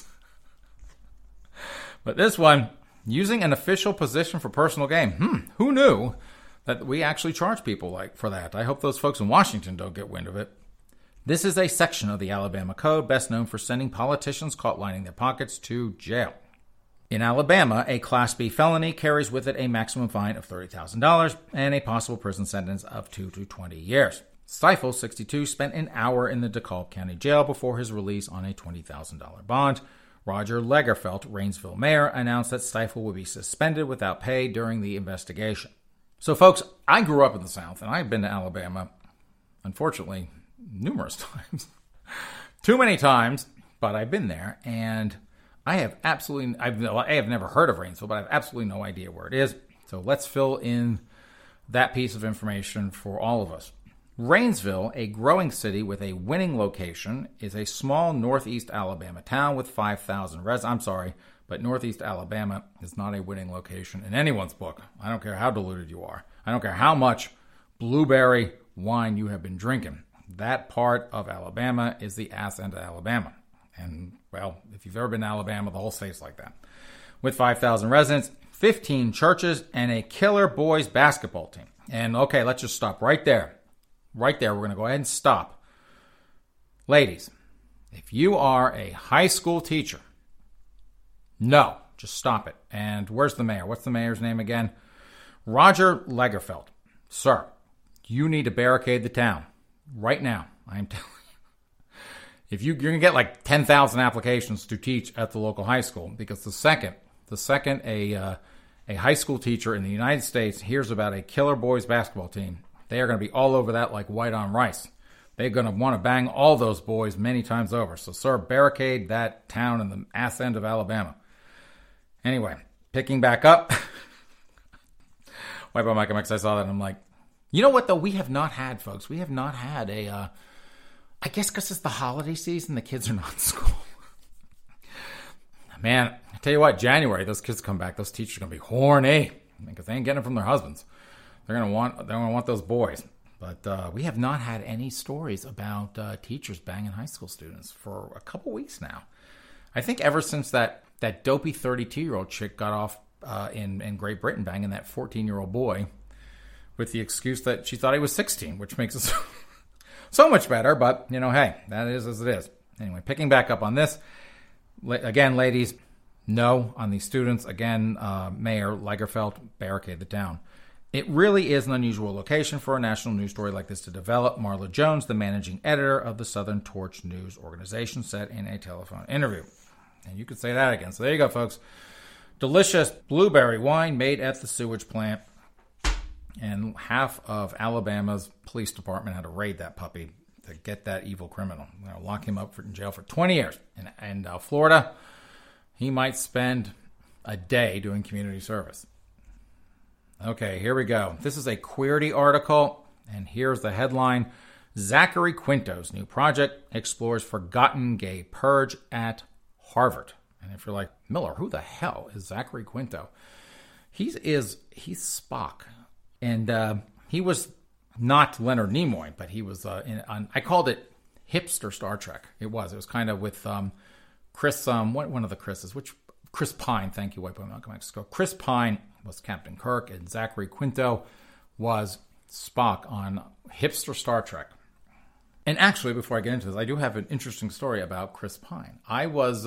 But this one, using an official position for personal gain. Who knew that we actually charge people for that? I hope those folks in Washington don't get wind of it. This is a section of the Alabama Code best known for sending politicians caught lining their pockets to jail. In Alabama, a Class B felony carries with it a maximum fine of $30,000 and a possible prison sentence of 2 to 20 years. Stifel, 62, spent an hour in the DeKalb County Jail before his release on a $20,000 bond. Roger Lagerfeld, Rainsville mayor, announced that Stifel would be suspended without pay during the investigation. So, folks, I grew up in the South, and I've been to Alabama, unfortunately, numerous times. Too many times, but I've been there, and I have never heard of Rainsville, but I have absolutely no idea where it is. So let's fill in that piece of information for all of us. Rainsville, a growing city with a winning location, is a small northeast Alabama town with 5,000 residents. I'm sorry, but northeast Alabama is not a winning location in anyone's book. I don't care how deluded you are. I don't care how much blueberry wine you have been drinking. That part of Alabama is the ass end of Alabama. And, well, if you've ever been to Alabama, the whole state's like that. With 5,000 residents, 15 churches, and a killer boys basketball team. And, okay, let's just stop right there. Right there, we're going to go ahead and stop. Ladies, if you are a high school teacher, no, just stop it. And where's the mayor? What's the mayor's name again? Roger Lagerfeld. Sir, you need to barricade the town right now. I am telling you. If you're going to get like 10,000 applications to teach at the local high school, because the second a high school teacher in the United States hears about a killer boys basketball team, they are going to be all over that like white on rice. They're going to want to bang all those boys many times over. So, sir, barricade that town in the ass end of Alabama. Anyway, picking back up. Wipe out Michael X, I saw that and I'm like, you know what, though? We have not had, folks, we have not had a, I guess because it's the holiday season, the kids are not in school. Man, I tell you what, January, those kids come back, those teachers are going to be horny because they ain't getting it from their husbands. They're going to want those boys. But we have not had any stories about teachers banging high school students for a couple weeks now. I think ever since that dopey 32-year-old chick got off in Great Britain banging that 14-year-old boy with the excuse that she thought he was 16, which makes it so much better. But, you know, hey, that is as it is. Anyway, picking back up on this, again, ladies, no on these students. Again, Mayor Lagerfeld, barricade the town. It really is an unusual location for a national news story like this to develop, Marla Jones, the managing editor of the Southern Torch News organization, said in a telephone interview. And you could say that again. So there you go, folks. Delicious blueberry wine made at the sewage plant. And half of Alabama's police department had to raid that puppy to get that evil criminal. Lock him up in jail for 20 years. In Florida, he might spend a day doing community service. Okay, here we go. This is a Queerty article, and here's the headline. Zachary Quinto's new project explores forgotten gay purge at Harvard. And if you're like, Miller, who the hell is Zachary Quinto? He's Spock. And he was not Leonard Nimoy, but he was I called it hipster Star Trek. It was kind of with Chris, one of the Chris's, Chris Pine, thank you, White Boy Malcolm X. Chris Pine was Captain Kirk, and Zachary Quinto was Spock on hipster Star Trek. And actually, before I get into this, I do have an interesting story about Chris Pine. I was,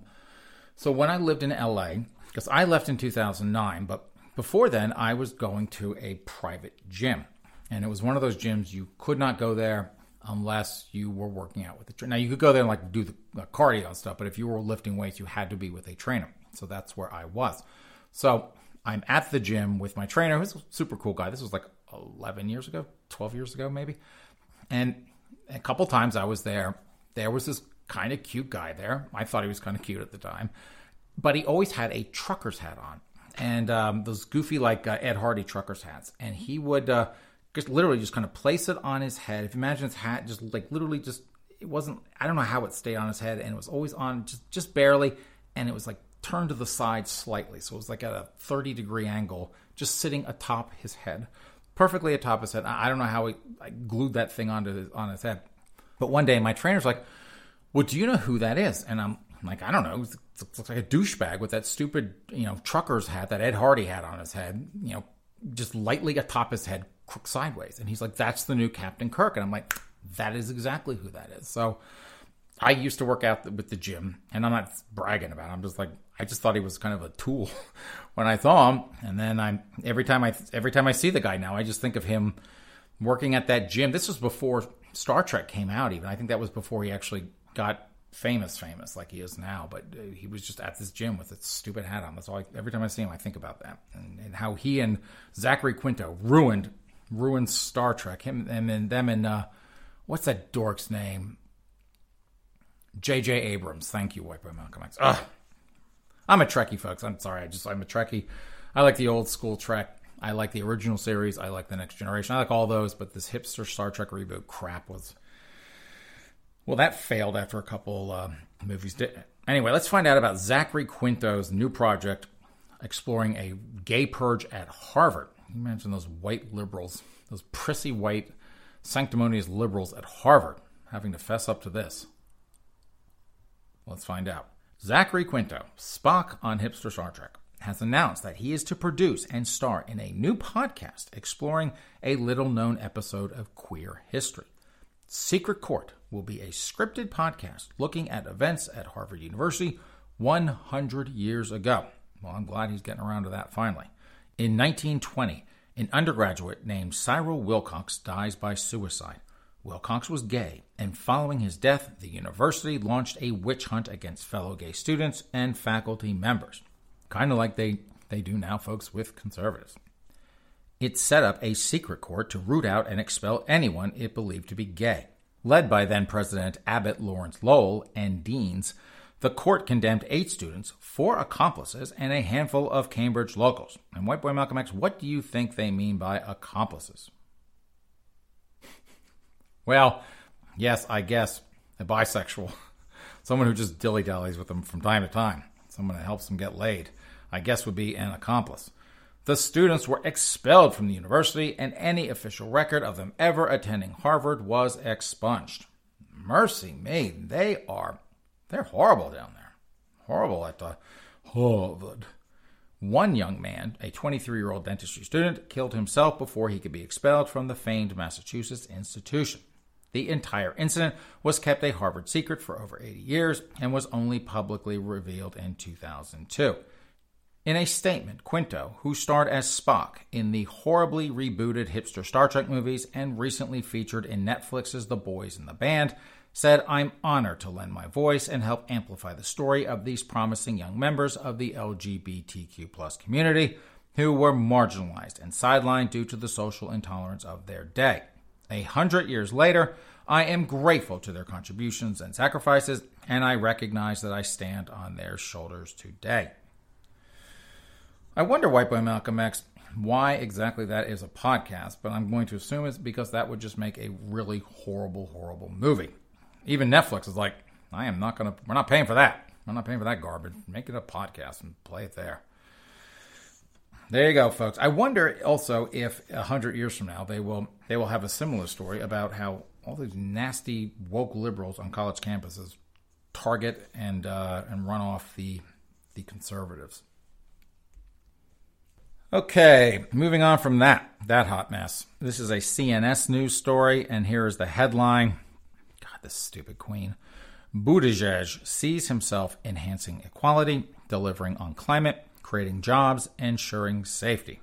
so when I lived in LA, because I left in 2009, but before then, I was going to a private gym. And it was one of those gyms you could not go there unless you were working out with a trainer. Now, you could go there and like do the cardio and stuff, but if you were lifting weights, you had to be with a trainer. So that's where I was. So I'm at the gym with my trainer, who's a super cool guy. This was like 11 years ago, 12 years ago, maybe. And a couple times I was there. There was this kind of cute guy there. I thought he was kind of cute at the time. But he always had a trucker's hat on. And those goofy, like Ed Hardy trucker's hats. And he would just literally just kind of place it on his head. If you imagine his hat, just like literally just, it wasn't, I don't know how it stayed on his head. And it was always on just barely. And it was like turned to the side slightly. So it was like at a 30-degree angle, just sitting atop his head. Perfectly atop his head. I don't know how he glued that thing on his head. But one day my trainer's like, well, do you know who that is? And I'm like, I don't know. It looks like a douchebag with that stupid, trucker's hat that Ed Hardy had on his head, just lightly atop his head, crooked sideways. And he's like, that's the new Captain Kirk. And I'm like, that is exactly who that is. So I used to work out with the gym, and I'm not bragging about it. I'm just like, I just thought he was kind of a tool when I saw him. And then every time I see the guy now, I just think of him working at that gym. This was before Star Trek came out even. I think that was before he actually got famous like he is now. But he was just at this gym with a stupid hat on. That's all. Every time I see him, I think about that. And how he and Zachary Quinto ruined Star Trek. Them and what's that dork's name? J.J. Abrams. Thank you, White Boy Malcolm X. I'm a Trekkie, folks. I'm sorry. I'm a Trekkie. I like the old school Trek. I like the original series. I like The Next Generation. I like all those, but this hipster Star Trek reboot crap was... Well, that failed after a couple movies did. Anyway, let's find out about Zachary Quinto's new project exploring a gay purge at Harvard. You mentioned those white liberals, those prissy white sanctimonious liberals at Harvard having to fess up to this. Let's find out. Zachary Quinto, Spock on Hipster Star Trek, has announced that he is to produce and star in a new podcast exploring a little-known episode of queer history. Secret Court will be a scripted podcast looking at events at Harvard University 100 years ago. Well, I'm glad he's getting around to that finally. In 1920, an undergraduate named Cyril Wilcox dies by suicide. Wilcox was gay, and following his death, the university launched a witch hunt against fellow gay students and faculty members. Kind of like they do now, folks, with conservatives. It set up a secret court to root out and expel anyone it believed to be gay. Led by then-President Abbott Lawrence Lowell and deans, the court condemned 8 students, 4 accomplices, and a handful of Cambridge locals. And White Boy Malcolm X, what do you think they mean by accomplices? Well, yes, I guess a bisexual. Someone who just dilly-dallies with them from time to time. Someone that helps them get laid, I guess would be an accomplice. The students were expelled from the university, and any official record of them ever attending Harvard was expunged. Mercy me, they're horrible down there. Horrible at Harvard. One young man, a 23-year-old dentistry student, killed himself before he could be expelled from the famed Massachusetts institution. The entire incident was kept a Harvard secret for over 80 years and was only publicly revealed in 2002. In a statement, Quinto, who starred as Spock in the horribly rebooted hipster Star Trek movies and recently featured in Netflix's The Boys in the Band, said, "I'm honored to lend my voice and help amplify the story of these promising young members of the LGBTQ+ community who were marginalized and sidelined due to the social intolerance of their day. 100 years later, I am grateful to their contributions and sacrifices, and I recognize that I stand on their shoulders today." I wonder, White Boy Malcolm X, why exactly that is a podcast, but I'm going to assume it's because that would just make a really horrible, horrible movie. Even Netflix is like, we're not paying for that. We're not paying for that garbage. Make it a podcast and play it there. There you go, folks. I wonder also if 100 years from now they will have a similar story about how all these nasty woke liberals on college campuses target and run off the conservatives. Okay, moving on from that hot mess. This is a CNS news story, and here is the headline. God, this stupid queen. Buttigieg sees himself enhancing equality, delivering on climate, creating jobs, ensuring safety.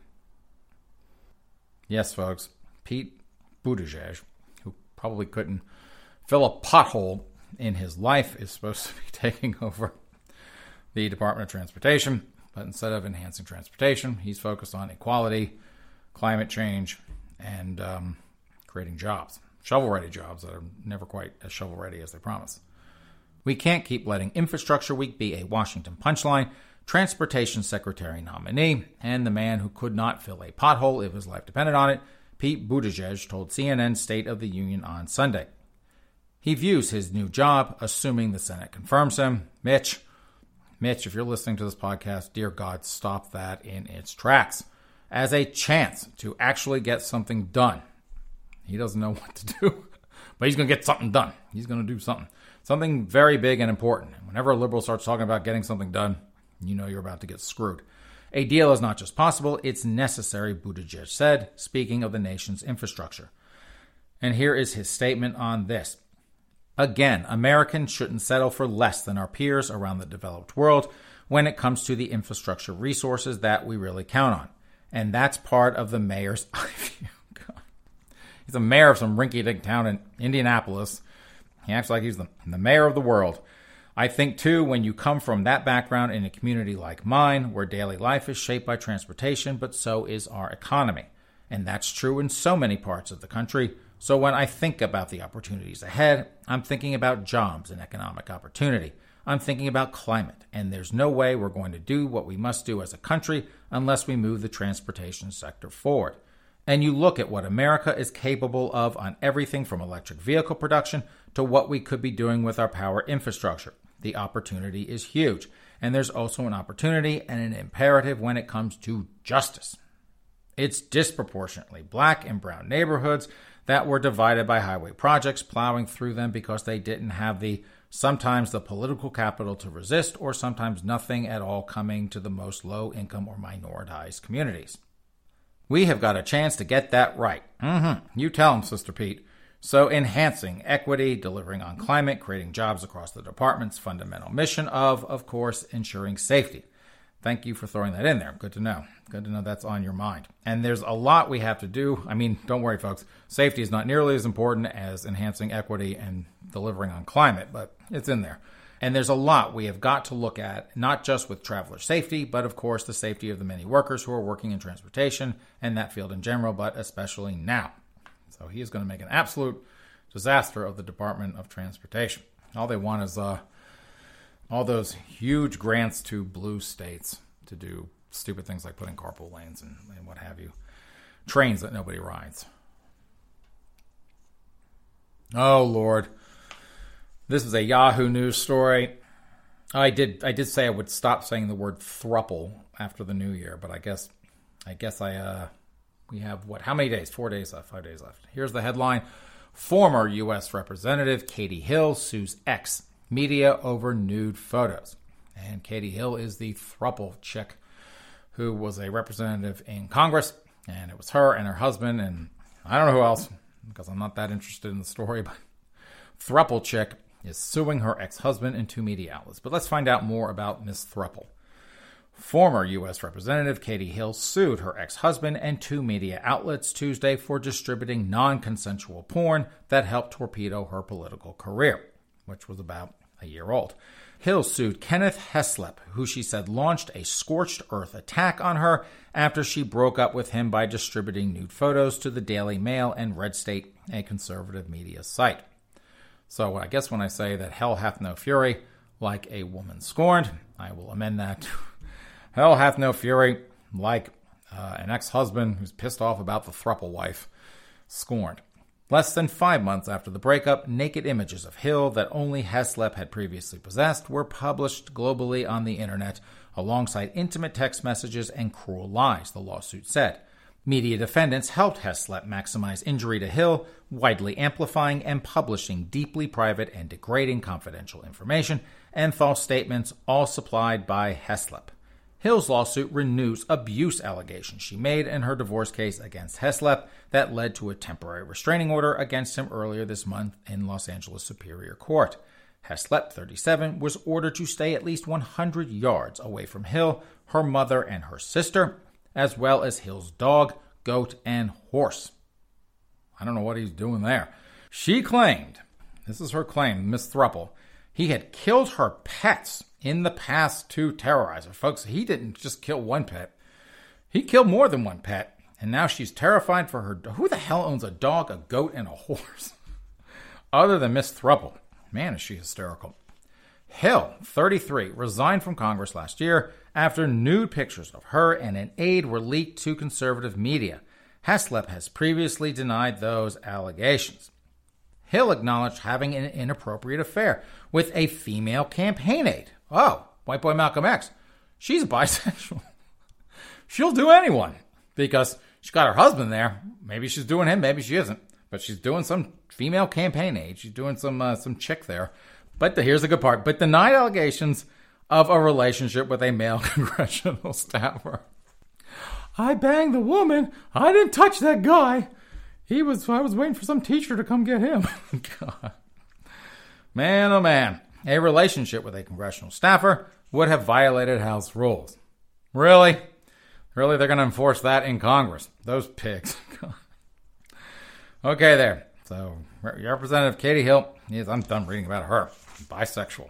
Yes, folks, Pete Buttigieg, who probably couldn't fill a pothole in his life, is supposed to be taking over the Department of Transportation. But instead of enhancing transportation, he's focused on equality, climate change, and creating jobs. Shovel-ready jobs that are never quite as shovel-ready as they promise. We can't keep letting Infrastructure Week be a Washington punchline, Transportation Secretary nominee, and the man who could not fill a pothole if his life depended on it, Pete Buttigieg, told CNN State of the Union on Sunday. He views his new job, assuming the Senate confirms him. Mitch, if you're listening to this podcast, dear God, stop that in its tracks. As a chance to actually get something done. He doesn't know what to do, but he's going to get something done. He's going to do something. Something very big and important. And whenever a liberal starts talking about getting something done, you know you're about to get screwed. A deal is not just possible, it's necessary, Buttigieg said, speaking of the nation's infrastructure. And here is his statement on this. Again, Americans shouldn't settle for less than our peers around the developed world when it comes to the infrastructure resources that we really count on. And that's part of the mayor's view. He's the mayor of some rinky-dink town in Indianapolis. He acts like he's the mayor of the world. I think, too, when you come from that background in a community like mine, where daily life is shaped by transportation, but so is our economy. And that's true in so many parts of the country. So when I think about the opportunities ahead, I'm thinking about jobs and economic opportunity. I'm thinking about climate, and there's no way we're going to do what we must do as a country unless we move the transportation sector forward. And you look at what America is capable of on everything from electric vehicle production to what we could be doing with our power infrastructure. The opportunity is huge. And there's also an opportunity and an imperative when it comes to justice. It's disproportionately black and brown neighborhoods that were divided by highway projects, plowing through them because they didn't have sometimes the political capital to resist, or sometimes nothing at all coming to the most low-income or minoritized communities. We have got a chance to get that right. You tell them, Sister Pete. So enhancing equity, delivering on climate, creating jobs across the department's fundamental mission of course, ensuring safety. Thank you for throwing that in there. Good to know. Good to know that's on your mind. And there's a lot we have to do. I mean, don't worry, folks. Safety is not nearly as important as enhancing equity and delivering on climate, but it's in there. And there's a lot we have got to look at, not just with traveler safety, but of course the safety of the many workers who are working in transportation and that field in general, but especially now. So he is going to make an absolute disaster of the Department of Transportation. All they want is all those huge grants to blue states to do stupid things like putting carpool lanes and what have you. Trains that nobody rides. Oh, Lord. This is a Yahoo News story. I did say I would stop saying the word thruple after the new year, but I guess we have how many days? 4 days left, 5 days left. Here's the headline. Former U.S. Representative Katie Hill sues ex-media over nude photos. And Katie Hill is the thruple chick who was a representative in Congress. And it was her and her husband, and I don't know who else, because I'm not that interested in the story, but thruple chick is suing her ex-husband and two media outlets. But let's find out more about Miss Thruple. Former U.S. Representative Katie Hill sued her ex-husband and two media outlets Tuesday for distributing non-consensual porn that helped torpedo her political career, which was about a year old. Hill sued Kenneth Heslop, who she said launched a scorched earth attack on her after she broke up with him by distributing nude photos to the Daily Mail and Red State, a conservative media site. So I guess when I say that hell hath no fury like a woman scorned, I will amend that to hell hath no fury like an ex-husband who's pissed off about the thruple wife scorned. Less than 5 months after the breakup, naked images of Hill that only Heslop had previously possessed were published globally on the internet, alongside intimate text messages and cruel lies, the lawsuit said. Media defendants helped Heslop maximize injury to Hill, widely amplifying and publishing deeply private and degrading confidential information and false statements, all supplied by Heslop. Hill's lawsuit renews abuse allegations she made in her divorce case against Heslop that led to a temporary restraining order against him earlier this month in Los Angeles Superior Court. Heslop, 37, was ordered to stay at least 100 yards away from Hill, her mother, and her sister, as well as Hill's dog, goat, and horse. I don't know what he's doing there. She claimed, this is her claim, Miss Thruple, he had killed her pets in the past to terrorize her. Folks, he didn't just kill one pet. He killed more than one pet. And now she's terrified for her. Who the hell owns a dog, a goat, and a horse? Other than Miss Thruple. Man, is she hysterical. Hill, 33, resigned from Congress last year after nude pictures of her and an aide were leaked to conservative media. Heslop has previously denied those allegations. Hill acknowledged having an inappropriate affair with a female campaign aide. Oh, white boy Malcolm X. She's bisexual. She'll do anyone because she's got her husband there. Maybe she's doing him, maybe she isn't. But she's doing some female campaign aide. She's doing some chick there. But here's the good part. But denied allegations of a relationship with a male congressional staffer. I banged the woman. I didn't touch that guy. I was waiting for some teacher to come get him. God. Man, oh man. A relationship with a congressional staffer would have violated House rules. Really? Really, they're going to enforce that in Congress? Those pigs. Okay, there. So, Representative Katie Hill, yes, I'm done reading about her. Bisexual.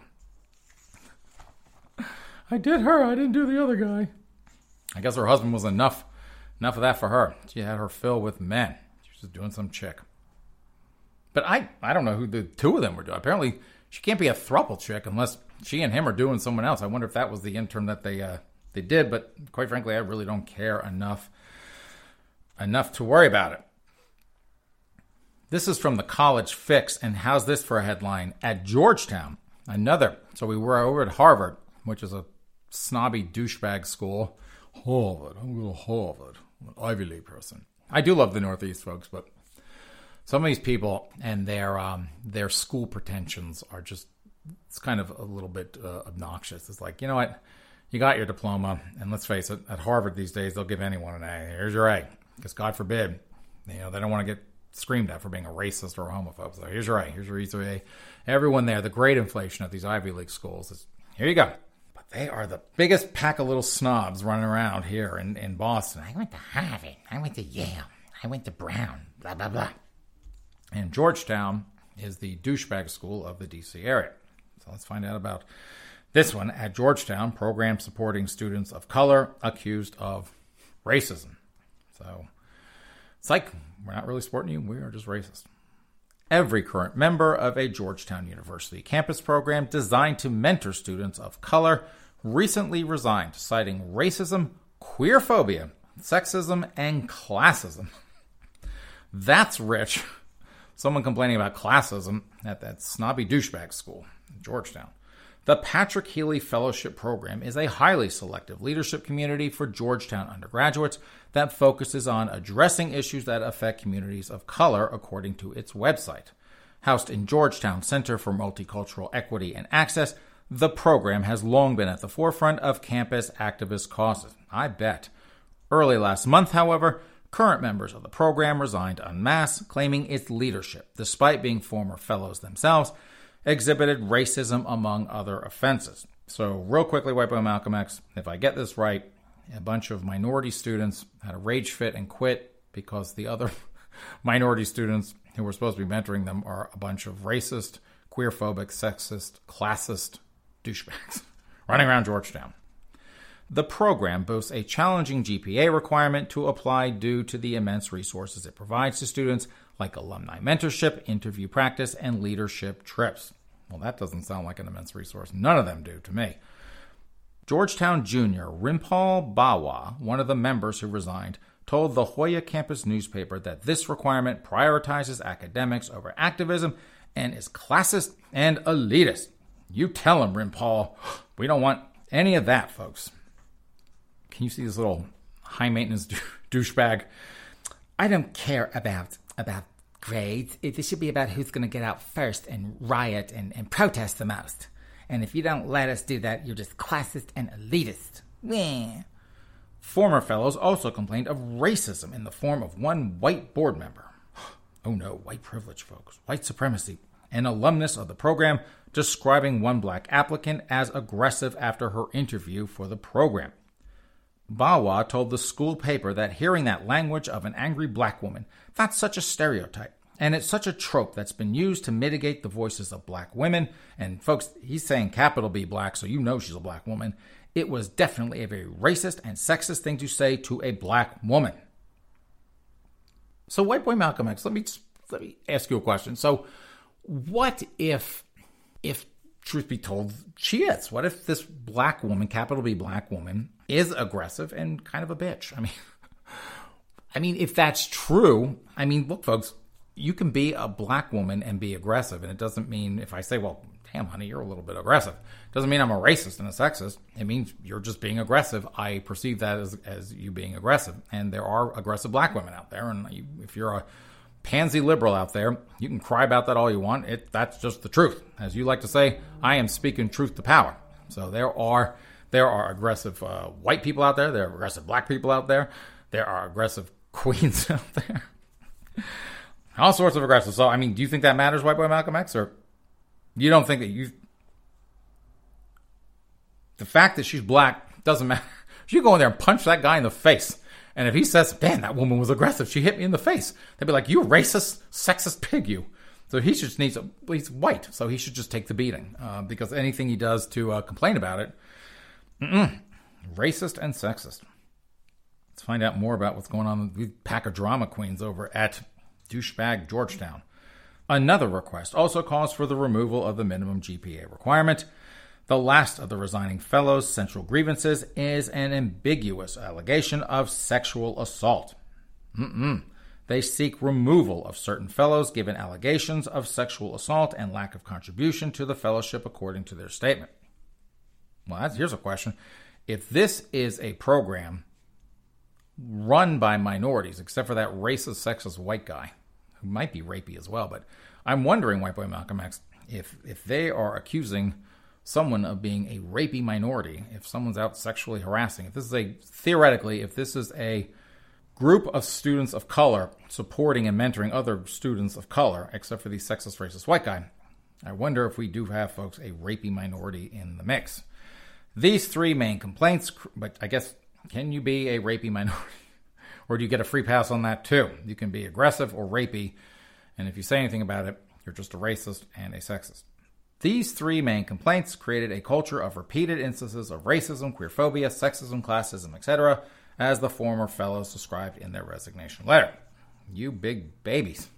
I did her. I didn't do the other guy. I guess her husband was enough of that for her. She had her fill with men. She was just doing some chick. But I don't know who the two of them were doing. Apparently, she can't be a thruple chick unless she and him are doing someone else. I wonder if that was the intern that they did, but quite frankly, I really don't care enough to worry about it. This is from the College Fix, and how's this for a headline? At Georgetown, so we were over at Harvard, which is a snobby douchebag school. Harvard, I'm going to Harvard, I'm an Ivy League person. I do love the Northeast, folks, but some of these people and their school pretensions are just, it's kind of a little bit obnoxious. It's like, you know what? You got your diploma, and let's face it, at Harvard these days, they'll give anyone an A. Here's your A, because God forbid, they don't want to get screamed at for being a racist or a homophobe. So here's your A, here's your E3A. Everyone there, the great inflation at these Ivy League schools is, here you go. But they are the biggest pack of little snobs running around here in Boston. I went to Harvard, I went to Yale, I went to Brown, blah, blah, blah. And Georgetown is the douchebag school of the D.C. area. So let's find out about this one. At Georgetown, program supporting students of color accused of racism. So it's like, we're not really supporting you, we are just racist. Every current member of a Georgetown University campus program designed to mentor students of color recently resigned, citing racism, queerphobia, sexism, and classism. That's rich. Someone complaining about classism at that snobby douchebag school in Georgetown. The Patrick Healy Fellowship Program is a highly selective leadership community for Georgetown undergraduates that focuses on addressing issues that affect communities of color, according to its website. Housed in Georgetown Center for Multicultural Equity and Access, the program has long been at the forefront of campus activist causes. I bet. Early last month, however, current members of the program resigned en masse, claiming its leadership, despite being former fellows themselves, exhibited racism among other offenses. So real quickly, White Boy Malcolm X, if I get this right, a bunch of minority students had a rage fit and quit because the other minority students who were supposed to be mentoring them are a bunch of racist, queerphobic, sexist, classist douchebags running around Georgetown. The program boasts a challenging GPA requirement to apply due to the immense resources it provides to students, like alumni mentorship, interview practice, and leadership trips. Well, that doesn't sound like an immense resource. None of them do to me. Georgetown Jr. Rimpal Bawa, one of the members who resigned, told the Hoya campus newspaper that this requirement prioritizes academics over activism and is classist and elitist. You tell him, Rimpal. We don't want any of that, folks. Can you see this little high-maintenance douchebag? I don't care about grades. This should be about who's going to get out first and riot and protest the most. And if you don't let us do that, you're just classist and elitist. Meh. Former fellows also complained of racism in the form of one white board member. Oh no, white privilege, folks. White supremacy. An alumnus of the program describing one black applicant as aggressive after her interview for the program. Bawa told the school paper that hearing that language of an angry black woman, that's such a stereotype, and it's such a trope that's been used to mitigate the voices of black women. And folks, he's saying capital B black, so you know she's a black woman. It was definitely a very racist and sexist thing to say to a black woman. So, White Boy Malcolm X, let me ask you a question. So, what if truth be told, she is? What if this black woman, capital B black woman, is aggressive and kind of a bitch? I mean, if that's true, look, folks, you can be a black woman and be aggressive, and it doesn't mean if I say, well, damn, honey, you're a little bit aggressive. It doesn't mean I'm a racist and a sexist. It means you're just being aggressive. I perceive that as you being aggressive, and there are aggressive black women out there, and if you're a pansy liberal out there, you can cry about that all you want. That's just the truth. As you like to say, I am speaking truth to power. So there are aggressive white people out there. There are aggressive black people out there. There are aggressive queens out there. All sorts of aggressive. So, do you think that matters, White Boy Malcolm X? Or you don't think that the fact that she's black doesn't matter? You go in there and punch that guy in the face. And if he says, damn, that woman was aggressive, she hit me in the face, they'd be like, you racist, sexist pig, you. So he just he's white, so he should just take the beating. Because anything he does to complain about it, racist and sexist. Let's find out more about what's going on with the pack of drama queens over at douchebag Georgetown. Another request also calls for the removal of the minimum GPA requirement. The last of the resigning fellows' central grievances is an ambiguous allegation of sexual assault. They seek removal of certain fellows given allegations of sexual assault and lack of contribution to the fellowship according to their statement. Well, here's a question. If this is a program run by minorities, except for that racist, sexist white guy, who might be rapey as well, but I'm wondering, White Boy Malcolm X, if they are accusing someone of being a rapey minority, if someone's out sexually harassing, if this is a group of students of color supporting and mentoring other students of color, except for the sexist, racist white guy, I wonder if we do have, folks, a rapey minority in the mix. These three main complaints, but I guess, can you be a rapey minority? Or do you get a free pass on that too? You can be aggressive or rapey, and if you say anything about it, you're just a racist and a sexist. These three main complaints created a culture of repeated instances of racism, queerphobia, sexism, classism, etc., as the former fellows described in their resignation letter. You big babies.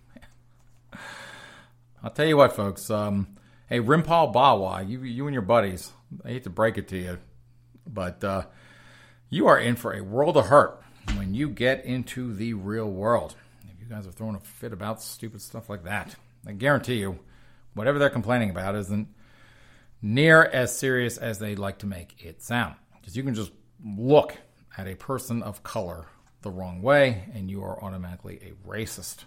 I'll tell you what, folks. Hey, Rimpal Bawa, you and your buddies, I hate to break it to you, but you are in for a world of hurt when you get into the real world. If you guys are throwing a fit about stupid stuff like that, I guarantee you, whatever they're complaining about isn't near as serious as they like to make it sound. Because you can just look at a person of color the wrong way, and you are automatically a racist.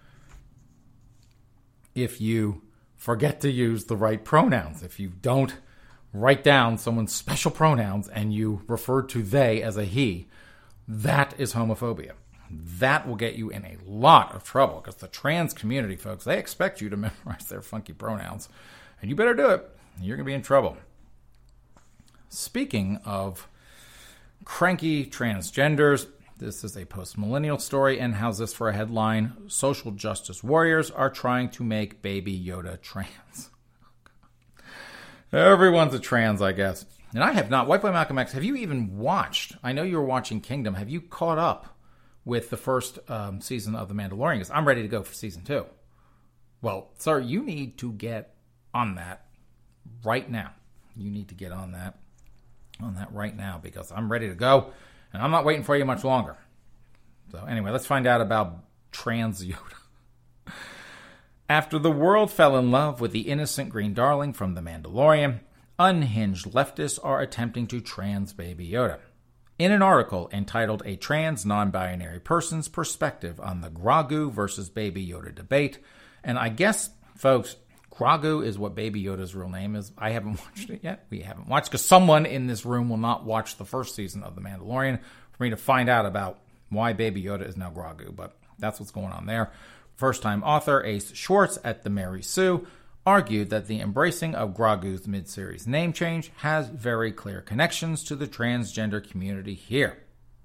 If you forget to use the right pronouns, if you don't write down someone's special pronouns and you refer to they as a he, that is homophobia. That will get you in a lot of trouble, because the trans community, folks, they expect you to memorize their funky pronouns, and you better do it. You're going to be in trouble. Speaking of cranky transgenders, this is a post-millennial story, and how's this for a headline? Social justice warriors are trying to make Baby Yoda trans. Everyone's a trans, I guess. And I have not. White Boy Malcolm X, have you even watched? I know you were watching Kingdom. Have you caught up with the first season of The Mandalorian? Because I'm ready to go for season 2. Well, sir, you need to get on that right now. You need to get on that right now, because I'm ready to go, and I'm not waiting for you much longer. So anyway, let's find out about trans Yoda. After the world fell in love with the innocent green darling from The Mandalorian, unhinged leftists are attempting to trans Baby Yoda. In an article entitled A Trans Non-Binary Person's Perspective on the Grogu versus Baby Yoda Debate, and I guess, folks, Grogu is what Baby Yoda's real name is. I haven't watched it yet. We haven't watched, because someone in this room will not watch the first season of The Mandalorian for me to find out about why Baby Yoda is now Grogu, but that's what's going on there. First-time author Ace Schwartz at the Mary Sue argued that the embracing of Grogu's mid-series name change has very clear connections to the transgender community here.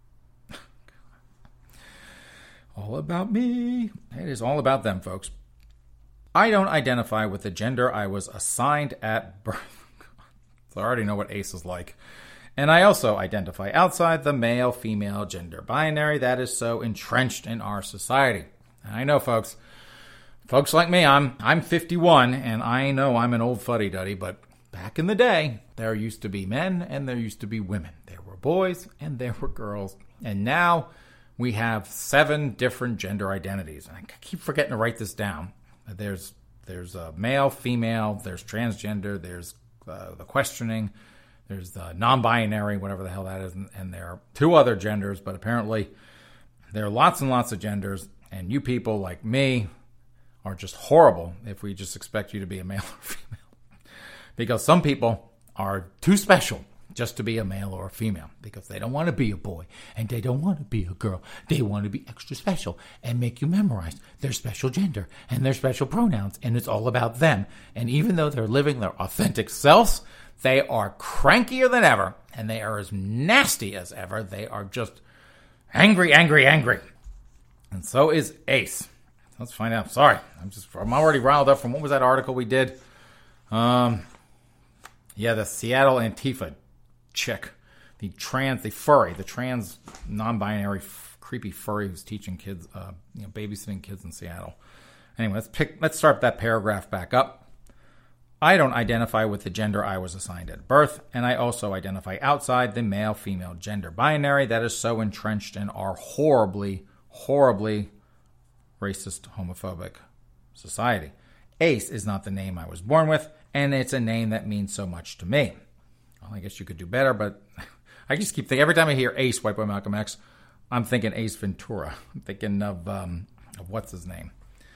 All about me. It is all about them, folks. I don't identify with the gender I was assigned at birth. So I already know what Ace is like. And I also identify outside the male-female gender binary that is so entrenched in our society. And I know, folks like me, I'm 51, and I know I'm an old fuddy-duddy, but back in the day, there used to be men and there used to be women. There were boys and there were girls. And now we have 7 different gender identities. And I keep forgetting to write this down. There's male, female, there's transgender, there's the questioning, there's the non-binary, whatever the hell that is, and there are 2 other genders, but apparently there are lots and lots of genders, and you people like me are just horrible if we just expect you to be a male or female. Because some people are too special just to be a male or a female, because they don't want to be a boy and they don't want to be a girl. They want to be extra special and make you memorize their special gender and their special pronouns, and it's all about them. And even though they're living their authentic selves, they are crankier than ever, and they are as nasty as ever. They are just angry. And so is Ace. Let's find out. Sorry, I'm already riled up from what was that article we did? The Seattle Antifa chick, the trans non-binary creepy furry who's teaching kids, babysitting kids in Seattle. Anyway, let's start that paragraph back up. I don't identify with the gender I was assigned at birth, and I also identify outside the male-female gender binary that is so entrenched in our horribly, horribly racist, homophobic society. Ace is not the name I was born with, and it's a name that means so much to me. Well, I guess you could do better, but I just keep thinking, every time I hear Ace, White Boy Malcolm X, I'm thinking Ace Ventura. I'm thinking of what's his name?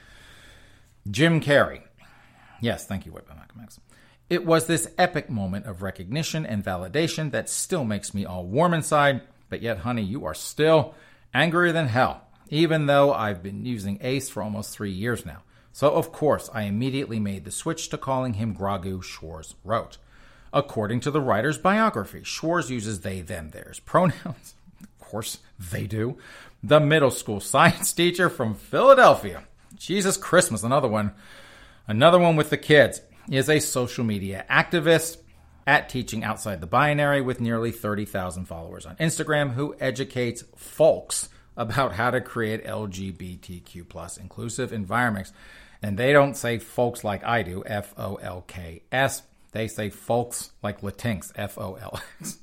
Jim Carrey. Yes, thank you, White Boy Malcolm X. It was this epic moment of recognition and validation that still makes me all warm inside, but yet, honey, you are still angrier than hell, even though I've been using Ace for almost 3 years now. So, of course, I immediately made the switch to calling him Grogu, Schwarz wrote. According to the writer's biography, Schwarz uses they, them, theirs pronouns. Of course, they do. The middle school science teacher from Philadelphia. Jesus Christmas, another one with the kids, is a social media activist at Teaching Outside the Binary with nearly 30,000 followers on Instagram who educates folks about how to create LGBTQ plus inclusive environments. And they don't say folks like I do, F-O-L-K-S. They say folks like Latinx, F-O-L-X.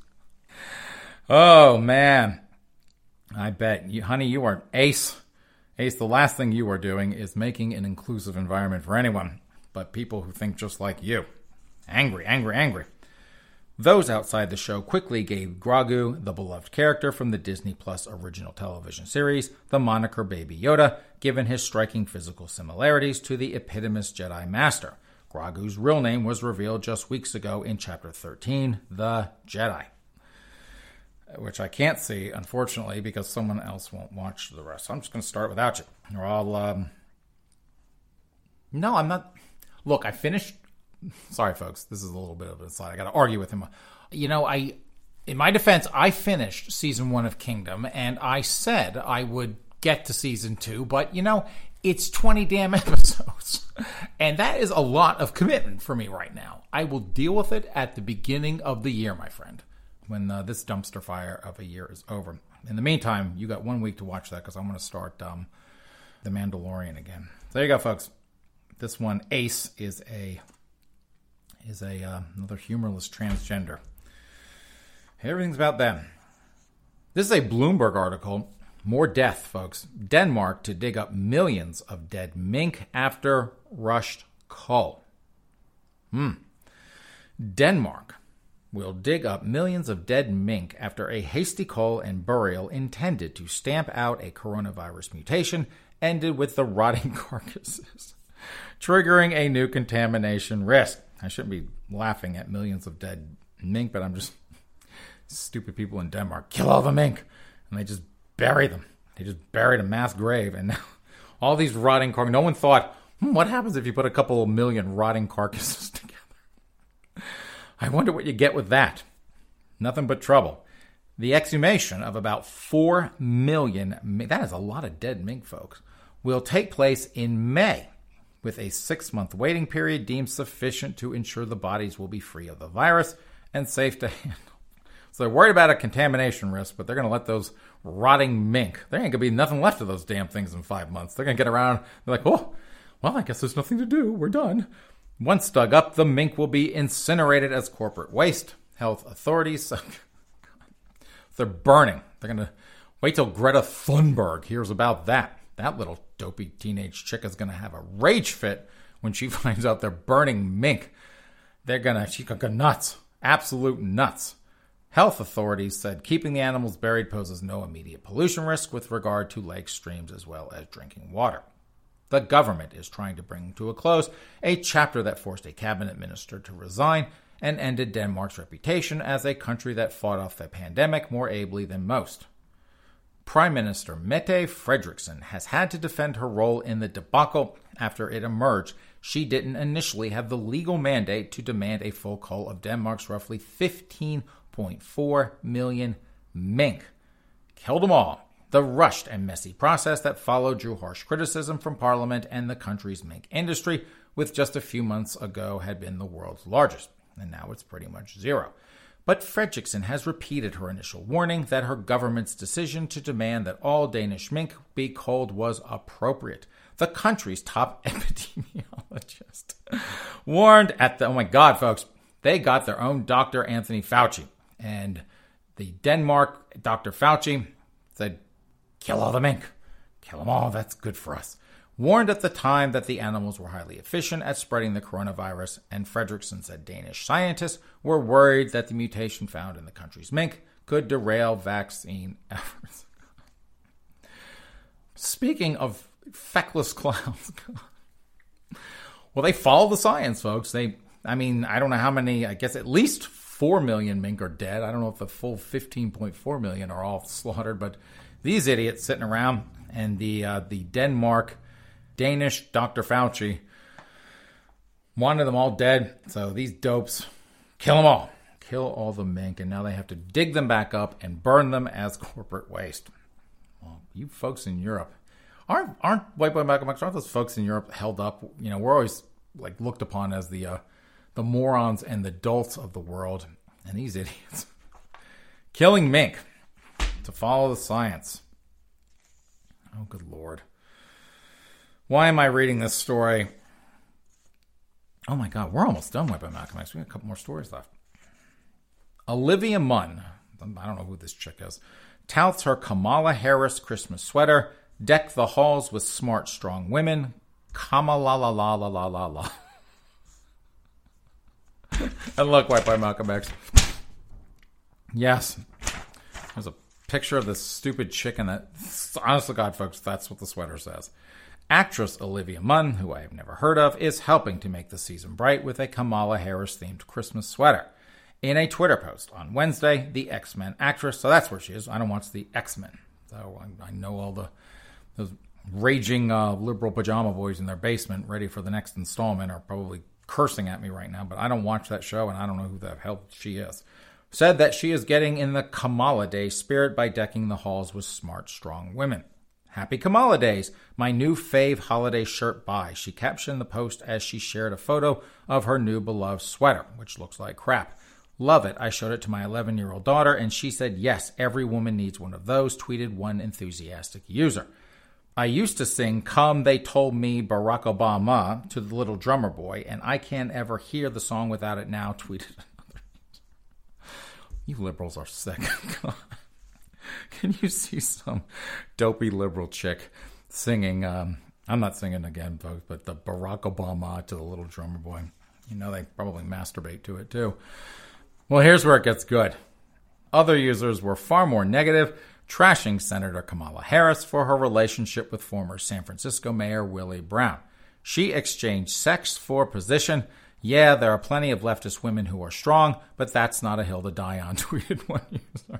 Oh, man. I bet, honey, you are Ace. Ace, the last thing you are doing is making an inclusive environment for anyone but people who think just like you. Angry, angry, angry. Those outside the show quickly gave Grogu, the beloved character from the Disney Plus original television series, the moniker Baby Yoda, given his striking physical similarities to the eponymous Jedi Master. Grogu's real name was revealed just weeks ago in Chapter 13, The Jedi, which I can't see, unfortunately, because someone else won't watch the rest. So I'm just going to start without you. Or I'll, No, I'm not. Look, I finished. Sorry, folks. This is a little bit of an aside. I got to argue with him. You know, in my defense, I finished season 1 of Kingdom, and I said I would get to season 2, but, you know, it's 20 damn episodes. And that is a lot of commitment for me right now. I will deal with it at the beginning of the year, my friend, when this dumpster fire of a year is over. In the meantime, you got 1 week to watch that because I'm going to start The Mandalorian again. So there you go, folks. This one, Ace, is another humorless transgender. Everything's about them. This is a Bloomberg article. More death, folks. Denmark to dig up millions of dead mink after rushed cull. Denmark will dig up millions of dead mink after a hasty cull and burial intended to stamp out a coronavirus mutation ended with the rotting carcasses, triggering a new contamination risk. I shouldn't be laughing at millions of dead mink, but I'm just stupid people in Denmark. Kill all the mink. And they just bury them. They just buried a mass grave. And now all these rotting carcasses. No one thought, what happens if you put a couple of million rotting carcasses together? I wonder what you get with that. Nothing but trouble. The exhumation of about 4 million mink, that is a lot of dead mink, folks, will take place in May, with a 6-month waiting period deemed sufficient to ensure the bodies will be free of the virus and safe to handle. So they're worried about a contamination risk, but they're going to let those rotting mink, there ain't going to be nothing left of those damn things in 5 months. They're going to get around, they're like, oh, well, I guess there's nothing to do. We're done. Once dug up, the mink will be incinerated as corporate waste. Health authorities, they're burning. They're going to wait till Greta Thunberg hears about that. That little dopey teenage chick is going to have a rage fit when she finds out they're burning mink. She's going to go nuts. Absolute nuts. Health authorities said keeping the animals buried poses no immediate pollution risk with regard to lakes, streams, as well as drinking water. The government is trying to bring to a close a chapter that forced a cabinet minister to resign and ended Denmark's reputation as a country that fought off the pandemic more ably than most. Prime Minister Mette Frederiksen has had to defend her role in the debacle after it emerged she didn't initially have the legal mandate to demand a full cull of Denmark's roughly 15.4 million mink. Killed them all. The rushed and messy process that followed drew harsh criticism from Parliament and the country's mink industry, which just a few months ago had been the world's largest, and now it's pretty much zero. But Frederiksen has repeated her initial warning that her government's decision to demand that all Danish mink be culled was appropriate. The country's top epidemiologist warned at the, oh my God, folks, they got their own Dr. Anthony Fauci. And the Denmark Dr. Fauci said, kill all the mink. Kill them all. That's good for us. Warned at the time that the animals were highly efficient at spreading the coronavirus, and Fredrickson said Danish scientists were worried that the mutation found in the country's mink could derail vaccine efforts. Speaking of feckless clowns, well, they follow the science, folks. I don't know how many, I guess at least 4 million mink are dead. I don't know if the full 15.4 million are all slaughtered, but these idiots sitting around, and the Danish Dr. Fauci wanted them all dead. So these dopes, kill them all. Kill all the mink, and now they have to dig them back up and burn them as corporate waste. Well, you folks in Europe, aren't White Boy Malcolm X, aren't those folks in Europe held up? You know, we're always like looked upon as the morons and the dolts of the world, and these idiots killing mink to follow the science. Oh, good Lord. Why am I reading this story? Oh my God, we're almost done with Malcolm X. We got a couple more stories left. Olivia Munn, I don't know who this chick is, touts her Kamala Harris Christmas sweater, deck the halls with smart, strong women. Kamala la la la la la la. And look, White by Malcolm X. Yes, there's a picture of this stupid chicken that, honest to God, folks, that's what the sweater says. Actress Olivia Munn, who I have never heard of, is helping to make the season bright with a Kamala Harris-themed Christmas sweater. In a Twitter post on Wednesday, the X-Men actress, so that's where she is. I don't watch the X-Men, so I know all those raging liberal pajama boys in their basement ready for the next installment are probably cursing at me right now, but I don't watch that show, and I don't know who the hell she is. Said that she is getting in the Kamala Day spirit by decking the halls with smart, strong women. Happy Kamala Days, my new fave holiday shirt buy. She captioned the post as she shared a photo of her new beloved sweater, which looks like crap. Love it. I showed it to my 11-year-old daughter, and she said, yes, every woman needs one of those, tweeted one enthusiastic user. I used to sing Come They Told Me Barack Obama to the Little Drummer Boy, and I can't ever hear the song without it now, tweeted another user. You liberals are sick. Can you see some dopey liberal chick singing, I'm not singing again, folks, but the Barack Obama to the Little Drummer Boy. You know, they probably masturbate to it, too. Well, here's where it gets good. Other users were far more negative, trashing Senator Kamala Harris for her relationship with former San Francisco Mayor Willie Brown. She exchanged sex for position. Yeah, there are plenty of leftist women who are strong, but that's not a hill to die on, tweeted one user.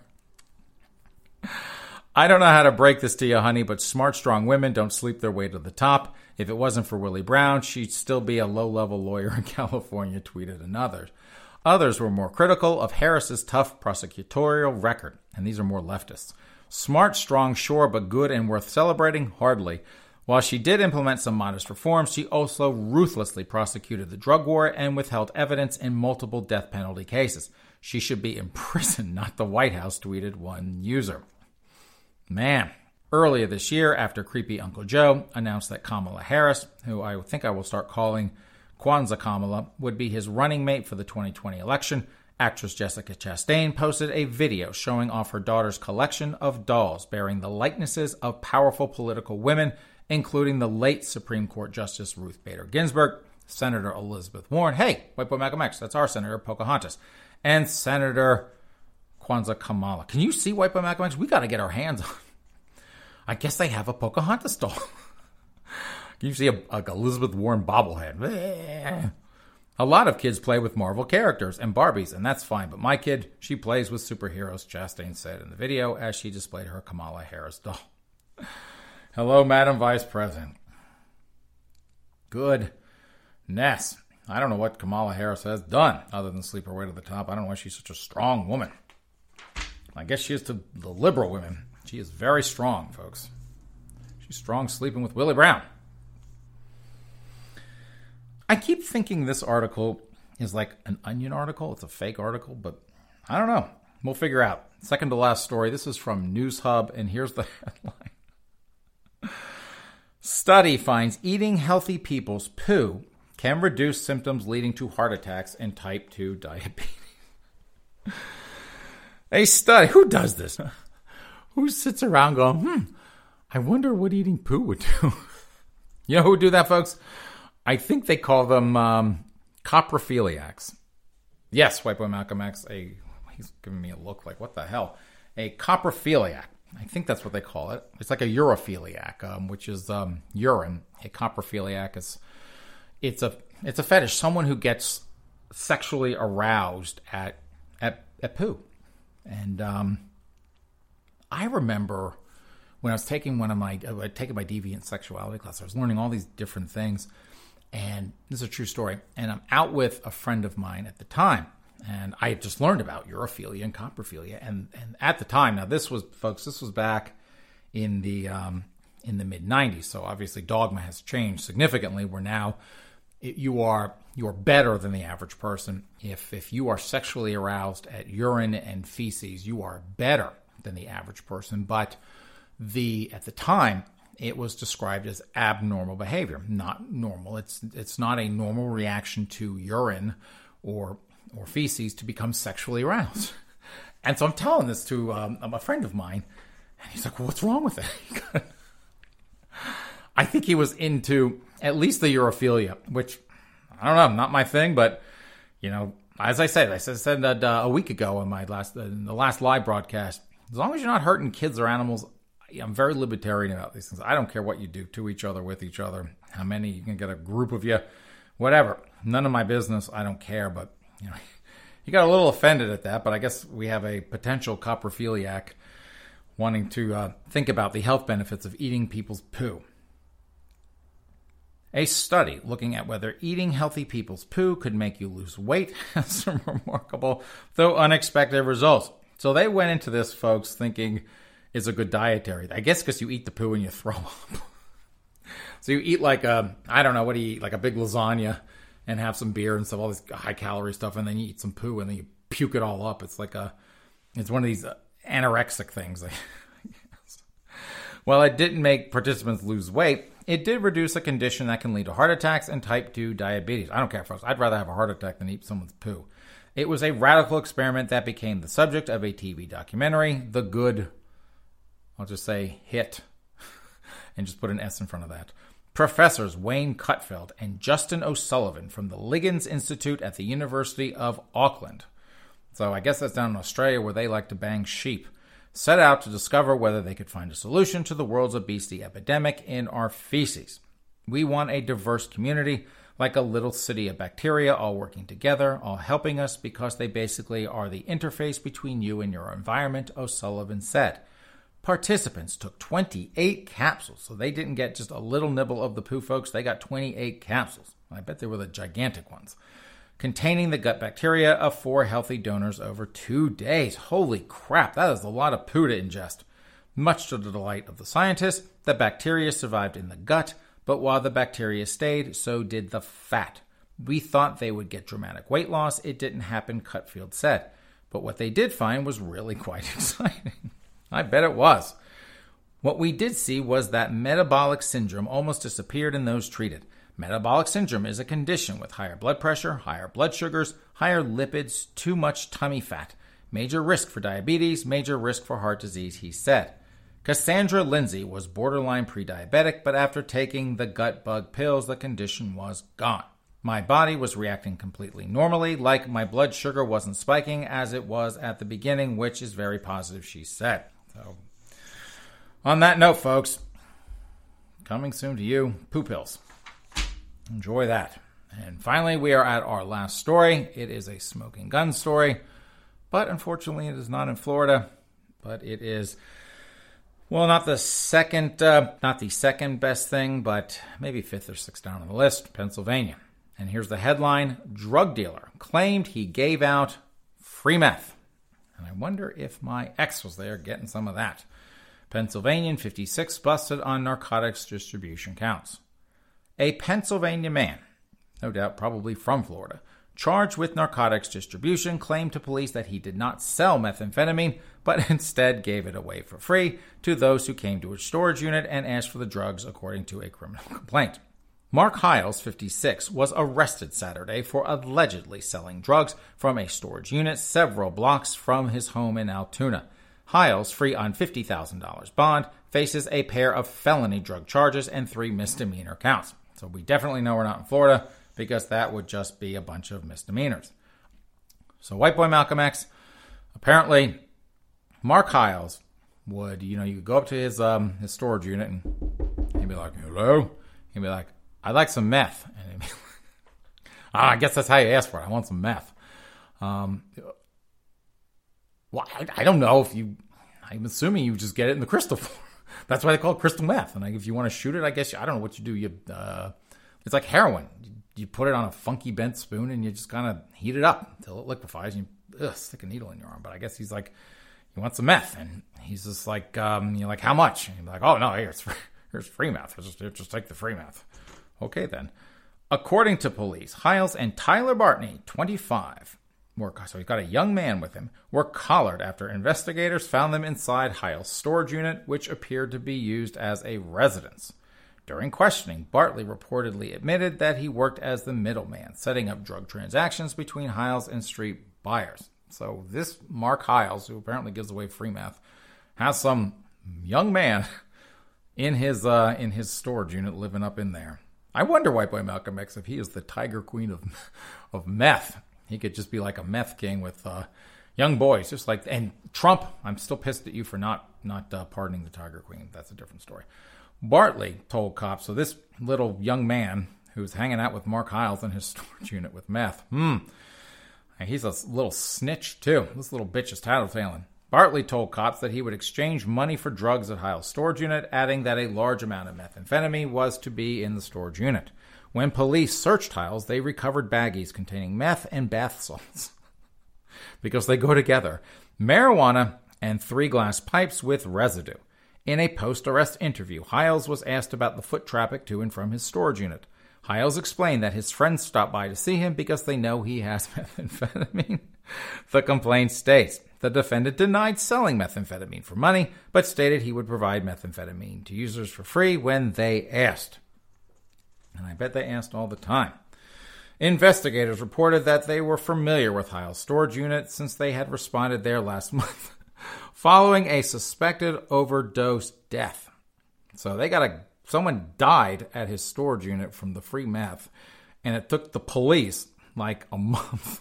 I don't know how to break this to you, honey, but smart, strong women don't sleep their way to the top. If it wasn't for Willie Brown, she'd still be a low-level lawyer in California, tweeted another. Others were more critical of Harris's tough prosecutorial record, and these are more leftists. Smart, strong, sure, but good and worth celebrating? Hardly. While she did implement some modest reforms, she also ruthlessly prosecuted the drug war and withheld evidence in multiple death penalty cases. She should be in prison, not the White House, tweeted one user. Man, earlier this year, after creepy Uncle Joe announced that Kamala Harris, who I think I will start calling Kwanzaa Kamala, would be his running mate for the 2020 election, actress Jessica Chastain posted a video showing off her daughter's collection of dolls bearing the likenesses of powerful political women, including the late Supreme Court Justice Ruth Bader Ginsburg, Senator Elizabeth Warren, hey, White Boy Malcolm X, that's our Senator Pocahontas, and Senator Kwanzaa Kamala. Can you see White Boy Malcolm X? We got to get our hands on. I guess they have a Pocahontas doll. Can you see a Elizabeth Warren bobblehead? A lot of kids play with Marvel characters and Barbies, and that's fine. But my kid, she plays with superheroes, Chastain said in the video as she displayed her Kamala Harris doll. Hello, Madam Vice President. Goodness. I don't know what Kamala Harris has done other than sleep her way to the top. I don't know why she's such a strong woman. I guess she is to the liberal women. She is very strong, folks. She's strong sleeping with Willie Brown. I keep thinking this article is like an Onion article. It's a fake article, but I don't know. We'll figure out. Second to last story. This is from News Hub, and here's the headline. Study finds eating healthy people's poo can reduce symptoms leading to heart attacks and type 2 diabetes. A study. Who does this? Who sits around going, I wonder what eating poo would do. You know who would do that, folks? I think they call them coprophiliacs. Yes, White Boy Malcolm X. He's giving me a look like, what the hell? A coprophiliac. I think that's what they call it. It's like a urophiliac, which is urine. A coprophiliac is it's a fetish. Someone who gets sexually aroused at poo. And I remember when I was taking my deviant sexuality class, I was learning all these different things. And this is a true story. And I'm out with a friend of mine at the time. And I had just learned about urophilia and coprophilia. And at the time, now this was back in the mid-90s. So obviously dogma has changed significantly, where now you're better than the average person. If you are sexually aroused at urine and feces, you are better than the average person. But at the time, it was described as abnormal behavior, not normal. It's not a normal reaction to urine or feces to become sexually aroused. And so I'm telling this to a friend of mine, and he's like, well, what's wrong with it? I think he was into at least the urophilia, which, I don't know, not my thing, but, as I said a week ago in the last live broadcast, as long as you're not hurting kids or animals, I'm very libertarian about these things. I don't care what you do to each other, with each other, how many, you can get a group of you, whatever. None of my business. I don't care, but, you got a little offended at that, but I guess we have a potential coprophiliac wanting to think about the health benefits of eating people's poo. A study looking at whether eating healthy people's poo could make you lose weight has some remarkable, though unexpected results. So they went into this, folks, thinking it's a good dietary. I guess because you eat the poo and you throw up. So you eat like I don't know, what do you eat? Like a big lasagna and have some beer and stuff, all this high calorie stuff, and then you eat some poo and then you puke it all up. It's like it's one of these anorexic things. While it didn't make participants lose weight, it did reduce a condition that can lead to heart attacks and type 2 diabetes. I don't care, folks. I'd rather have a heart attack than eat someone's poo. It was a radical experiment that became the subject of a TV documentary, The Good, I'll just say hit, and just put an S in front of that. Professors Wayne Cutfeld and Justin O'Sullivan from the Liggins Institute at the University of Auckland, so I guess that's down in Australia where they like to bang sheep, set out to discover whether they could find a solution to the world's obesity epidemic in our feces. We want a diverse community, like a little city of bacteria all working together, all helping us because they basically are the interface between you and your environment, O'Sullivan said. Participants took 28 capsules, so they didn't get just a little nibble of the poo, folks. They got 28 capsules. I bet they were the gigantic ones, containing the gut bacteria of 4 healthy donors over 2 days. Holy crap, that is a lot of poo to ingest. Much to the delight of the scientists, the bacteria survived in the gut, but while the bacteria stayed, so did the fat. We thought they would get dramatic weight loss. It didn't happen, Cutfield said. But what they did find was really quite exciting. I bet it was. What we did see was that metabolic syndrome almost disappeared in those treated. Metabolic syndrome is a condition with higher blood pressure, higher blood sugars, higher lipids, too much tummy fat. Major risk for diabetes, major risk for heart disease, he said. Cassandra Lindsay was borderline pre-diabetic, but after taking the gut bug pills, the condition was gone. My body was reacting completely normally, like my blood sugar wasn't spiking as it was at the beginning, which is very positive, she said. So, on that note, folks, coming soon to you, poo pills. Enjoy that. And finally, we are at our last story. It is a smoking gun story, but unfortunately it is not in Florida, but it is, well, not the second best thing, but maybe 5th or 6th down on the list, Pennsylvania. And here's the headline: drug dealer claimed he gave out free meth. And I wonder if my ex was there getting some of that. Pennsylvanian 56 busted on narcotics distribution counts. A Pennsylvania man, no doubt probably from Florida, charged with narcotics distribution, claimed to police that he did not sell methamphetamine, but instead gave it away for free to those who came to his storage unit and asked for the drugs, according to a criminal complaint. Mark Hiles, 56, was arrested Saturday for allegedly selling drugs from a storage unit several blocks from his home in Altoona. Hiles, free on $50,000 bond, faces a pair of felony drug charges and 3 misdemeanor counts. So we definitely know we're not in Florida because that would just be a bunch of misdemeanors. So White Boy Malcolm X, apparently Mark Hiles would, you could go up to his storage unit and he'd be like, hello? He'd be like, I'd like some meth. And he'd be like, I guess that's how you ask for it. I want some meth. Well, I don't know I'm assuming you just get it in the crystal form. That's why they call it crystal meth. And if you want to shoot it, I guess, I don't know what you do. It's like heroin. You put it on a funky bent spoon and you just kind of heat it up until it liquefies and you stick a needle in your arm. But I guess he's like, you want some meth? And he's just like, you're like, how much? And you're like, oh, no, here's free meth. Just take the free meth. Okay, then. According to police, Hiles and Tyler Bartney, 25, so he's got a young man with him, were collared after investigators found them inside Hiles' storage unit, which appeared to be used as a residence. During questioning, Bartley reportedly admitted that he worked as the middleman, setting up drug transactions between Hiles and street buyers. So this Mark Hiles, who apparently gives away free meth, has some young man in his storage unit living up in there. I wonder, White Boy Malcolm X, if he is the Tiger Queen of meth. He could just be like a meth king with young boys, just like. And Trump, I'm still pissed at you for not pardoning the Tiger Queen. That's a different story. Bartley told cops, so this little young man who's hanging out with Mark Hiles in his storage unit with meth, he's a little snitch too. This little bitch is tattletaling. Bartley told cops that he would exchange money for drugs at Hiles' storage unit, adding that a large amount of methamphetamine was to be in the storage unit. When police searched Hiles, they recovered baggies containing meth and bath salts because they go together, marijuana, and 3 glass pipes with residue. In a post-arrest interview, Hiles was asked about the foot traffic to and from his storage unit. Hiles explained that his friends stopped by to see him because they know he has methamphetamine. The complaint states, the defendant denied selling methamphetamine for money, but stated he would provide methamphetamine to users for free when they asked. And I bet they asked all the time. Investigators reported that they were familiar with Hiles' storage unit since they had responded there last month following a suspected overdose death. So someone died at his storage unit from the free meth, and it took the police like a month.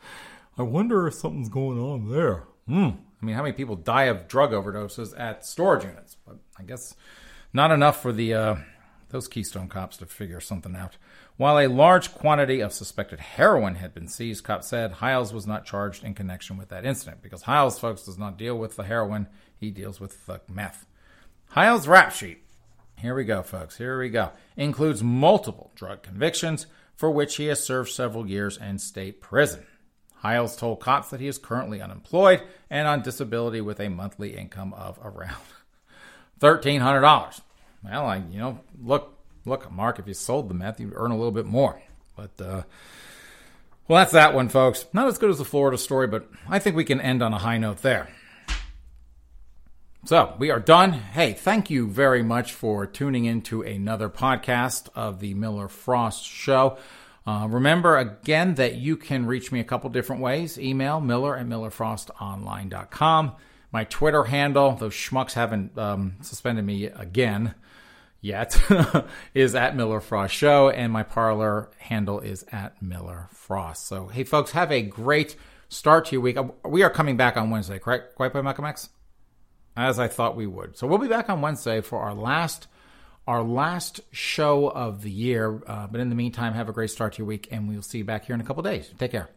I wonder if something's going on there. I mean, how many people die of drug overdoses at storage units? But I guess not enough for those Keystone cops to figure something out. While a large quantity of suspected heroin had been seized, cops said Hiles was not charged in connection with that incident because Hiles, folks, does not deal with the heroin. He deals with the meth. Hiles' rap sheet, here we go, folks, here we go, includes multiple drug convictions for which he has served several years in state prison. Hiles told cops that he is currently unemployed and on disability with a monthly income of around $1,300. Well, look, Mark, if you sold the meth, you'd earn a little bit more. But, well, that's that one, folks. Not as good as the Florida story, but I think we can end on a high note there. So, we are done. Hey, thank you very much for tuning in to another podcast of the Miller Frost Show. Remember, again, that you can reach me a couple different ways. Email miller@millerfrostonline.com. My Twitter handle, those schmucks haven't suspended me again yet, is @MillerFrostShow, and my Parler handle is @MillerFrost. So, hey, folks, have a great start to your week. We are coming back on Wednesday, correct? Quite by Malcolm X? As I thought we would. So we'll be back on Wednesday for our last show of the year. But in the meantime, have a great start to your week, and we'll see you back here in a couple days. Take care.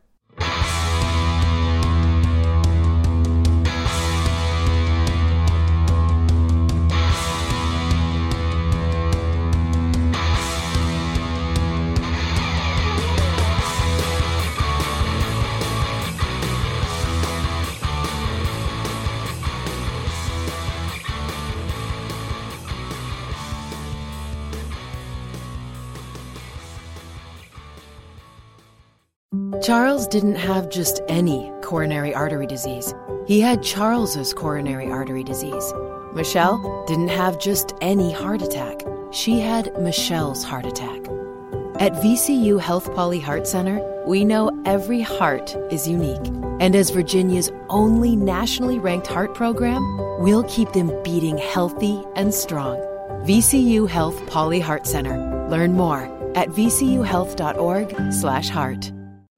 Charles didn't have just any coronary artery disease. He had Charles's coronary artery disease. Michelle didn't have just any heart attack. she had Michelle's heart attack. At VCU Health Poly Heart Center, we know every heart is unique. And as Virginia's only nationally ranked heart program, we'll keep them beating healthy and strong. VCU Health Poly Heart Center. Learn more at vcuhealth.org/heart.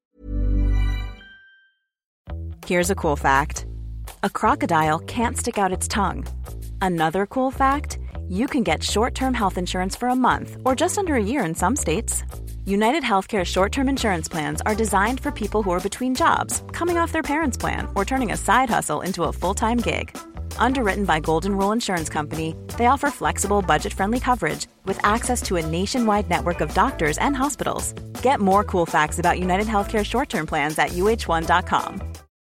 Here's a cool fact. A crocodile can't stick out its tongue. Another cool fact, you can get short-term health insurance for a month or just under a year in some states. United Healthcare short-term insurance plans are designed for people who are between jobs, coming off their parents' plan, or turning a side hustle into a full-time gig. Underwritten by Golden Rule Insurance Company, they offer flexible, budget-friendly coverage with access to a nationwide network of doctors and hospitals. Get more cool facts about United Healthcare short-term plans at uh1.com.